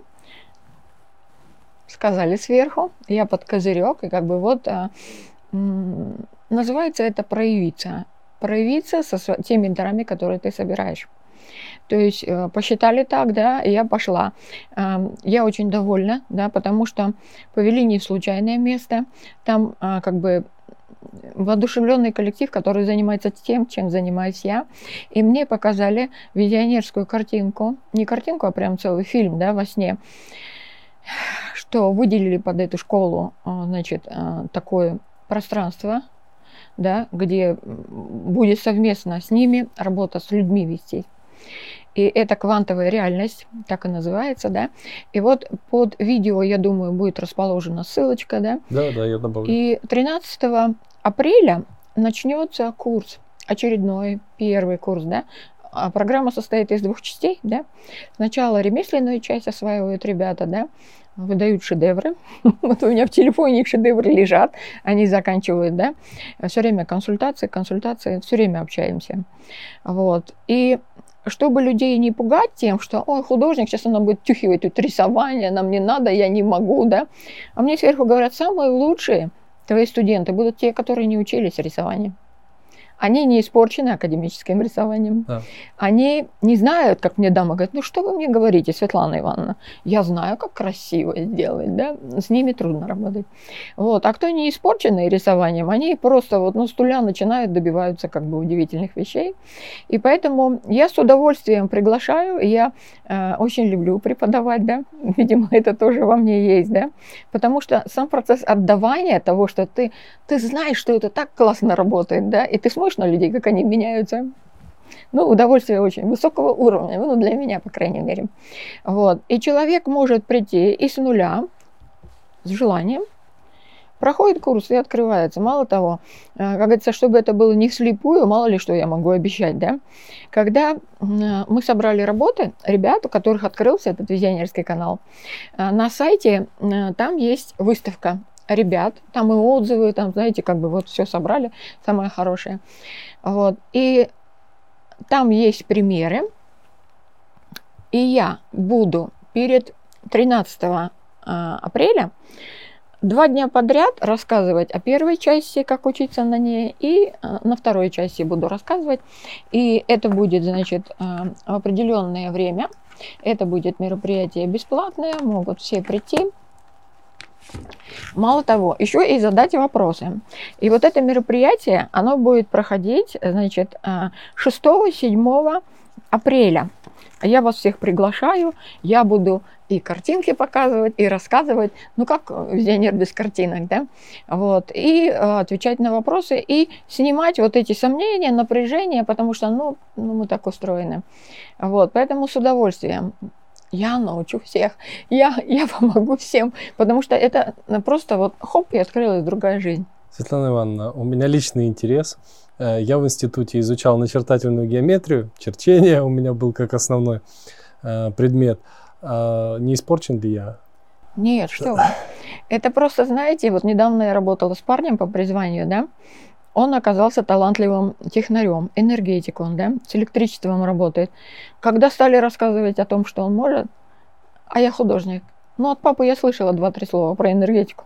сказали сверху, я под козырек, и как бы вот называется это «проявиться». Проявиться со теми дарами, которые ты собираешь. То есть посчитали так, да, и я пошла. Я очень довольна, да, потому что повели не в случайное место. Там как бы воодушевленный коллектив, который занимается тем, чем занимаюсь я. И мне показали визионерскую картинку. Не картинку, а прям целый фильм, да, во сне. Что выделили под эту школу, значит, такое пространство, да, где будет совместно с ними работа с людьми вести. И это квантовая реальность, так и называется, да. И вот под видео, я думаю, будет расположена ссылочка, да. Да, да, я добавлю. И тринадцатого апреля начнется курс очередной первый курс, да. А программа состоит из двух частей, да. Сначала ремесленную часть осваивают ребята, да, выдают шедевры. Вот у меня в телефоне их шедевры лежат, они заканчивают, да. Все время консультации, консультации, все время общаемся. Вот. И чтобы людей не пугать тем, что ой, художник, сейчас она будет тюхивать тут рисование, нам не надо, я не могу, да. А мне сверху говорят, самые лучшие твои студенты будут те, которые не учились рисованию. Они не испорчены академическим рисованием. Да. Они не знают, как мне дама говорит, ну что вы мне говорите, Светлана Ивановна, я знаю, как красиво сделать, да, с ними трудно работать. Вот. А кто не испорченный рисованием, они просто вот, ну, с нуля начинают, добиваются как бы удивительных вещей. И поэтому я с удовольствием приглашаю, я э, очень люблю преподавать, да, видимо, это тоже во мне есть, да, потому что сам процесс отдавания того, что ты, ты знаешь, что это так классно работает, да, и ты смотришь на людей, как они меняются. Ну, удовольствие очень высокого уровня, ну, для меня, по крайней мере. Вот. И человек может прийти и с нуля, с желанием, проходит курс и открывается. Мало того, как говорится, чтобы это было не вслепую, мало ли что я могу обещать, да. Когда мы собрали работы ребят, у которых открылся этот визионерский канал, на сайте там есть выставка ребят, там и отзывы, там, знаете, как бы вот все собрали, самое хорошее. Вот. И там есть примеры, и я буду перед тринадцатого апреля два дня подряд рассказывать о первой части, как учиться на ней, и на второй части буду рассказывать. И это будет, значит, в определенное время. Это будет мероприятие бесплатное, могут все прийти. Мало того, еще и задать вопросы. И вот это мероприятие, оно будет проходить, значит, шестого-седьмого апреля. Я вас всех приглашаю, я буду и картинки показывать, и рассказывать, ну как визионер без картинок, да, вот, и отвечать на вопросы, и снимать вот эти сомнения, напряжения, потому что, ну, ну мы так устроены. Вот, поэтому с удовольствием. Я научу всех, я, я помогу всем, потому что это просто вот хоп, и открылась другая жизнь. Светлана Ивановна, у меня личный интерес. Я в институте изучал начертательную геометрию, черчение у меня был как основной предмет. Не испорчен ли я? Нет, что вы. Это просто, знаете, вот недавно я работала с парнем по призванию, да, он оказался талантливым технарем, энергетик он, да, с электричеством работает. Когда стали рассказывать о том, что он может, а я художник, ну от папы я слышала два-три слова про энергетику.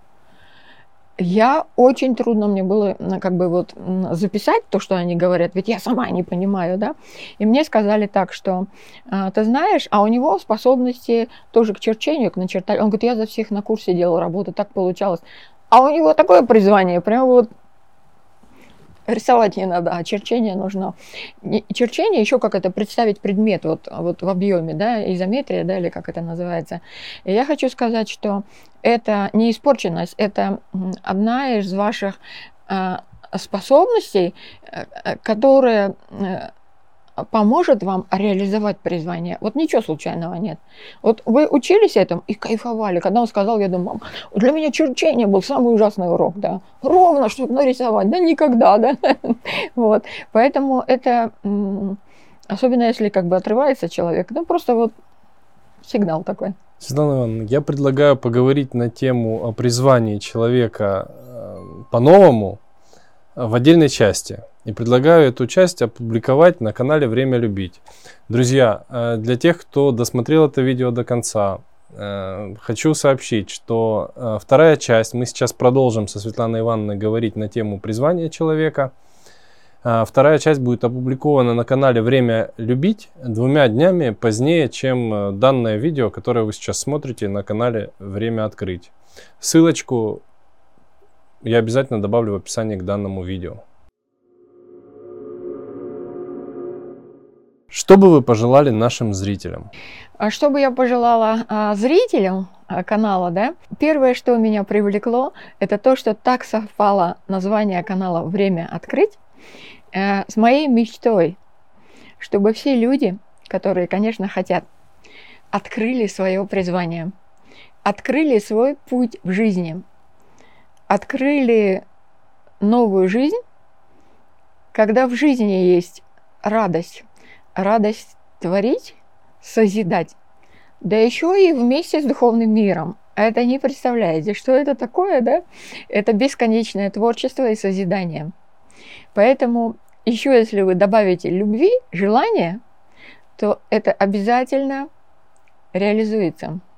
Я очень трудно мне было как бы вот записать то, что они говорят, ведь я сама не понимаю, да. И мне сказали так, что ты знаешь, а у него способности тоже к черчению, к начертанию. Он говорит, я за всех на курсе делал работу, так получалось. А у него такое призвание, прям вот рисовать не надо, а черчение нужно. Черчение еще как это представить предмет вот, вот в объеме, да, изометрия, да, или как это называется. И я хочу сказать, что это не испорченность, это одна из ваших э, способностей, э, которая э, поможет вам реализовать призвание. Вот ничего случайного нет. Вот вы учились этому и кайфовали. Когда он сказал, я думаю, для меня черчение был самый ужасный урок, да. Ровно, чтобы нарисовать, да никогда, да. Вот. Поэтому это, особенно если как бы отрывается человек, ну просто вот сигнал такой. Светлана Ивановна, я предлагаю поговорить на тему о призвании человека по-новому в отдельной части. И предлагаю эту часть опубликовать на канале «Время любить». Друзья, для тех, кто досмотрел это видео до конца, хочу сообщить, что вторая часть, мы сейчас продолжим со Светланой Ивановной говорить на тему призвания человека. Вторая часть будет опубликована на канале «Время любить» двумя днями позднее, чем данное видео, которое вы сейчас смотрите на канале «Время открыть». Ссылочку я обязательно добавлю в описании к данному видео. Что бы вы пожелали нашим зрителям? Что бы я пожелала а, зрителям а, канала, да? Первое, что меня привлекло, это то, что так совпало название канала «Время открыть» э, с моей мечтой, чтобы все люди, которые, конечно, хотят, открыли свое призвание, открыли свой путь в жизни, открыли новую жизнь когда в жизни есть радость, радость творить, созидать, да еще и вместе с духовным миром. Это не представляете, что это такое, да? Это бесконечное творчество и созидание. Поэтому еще если вы добавите любви, желания, то это обязательно реализуется.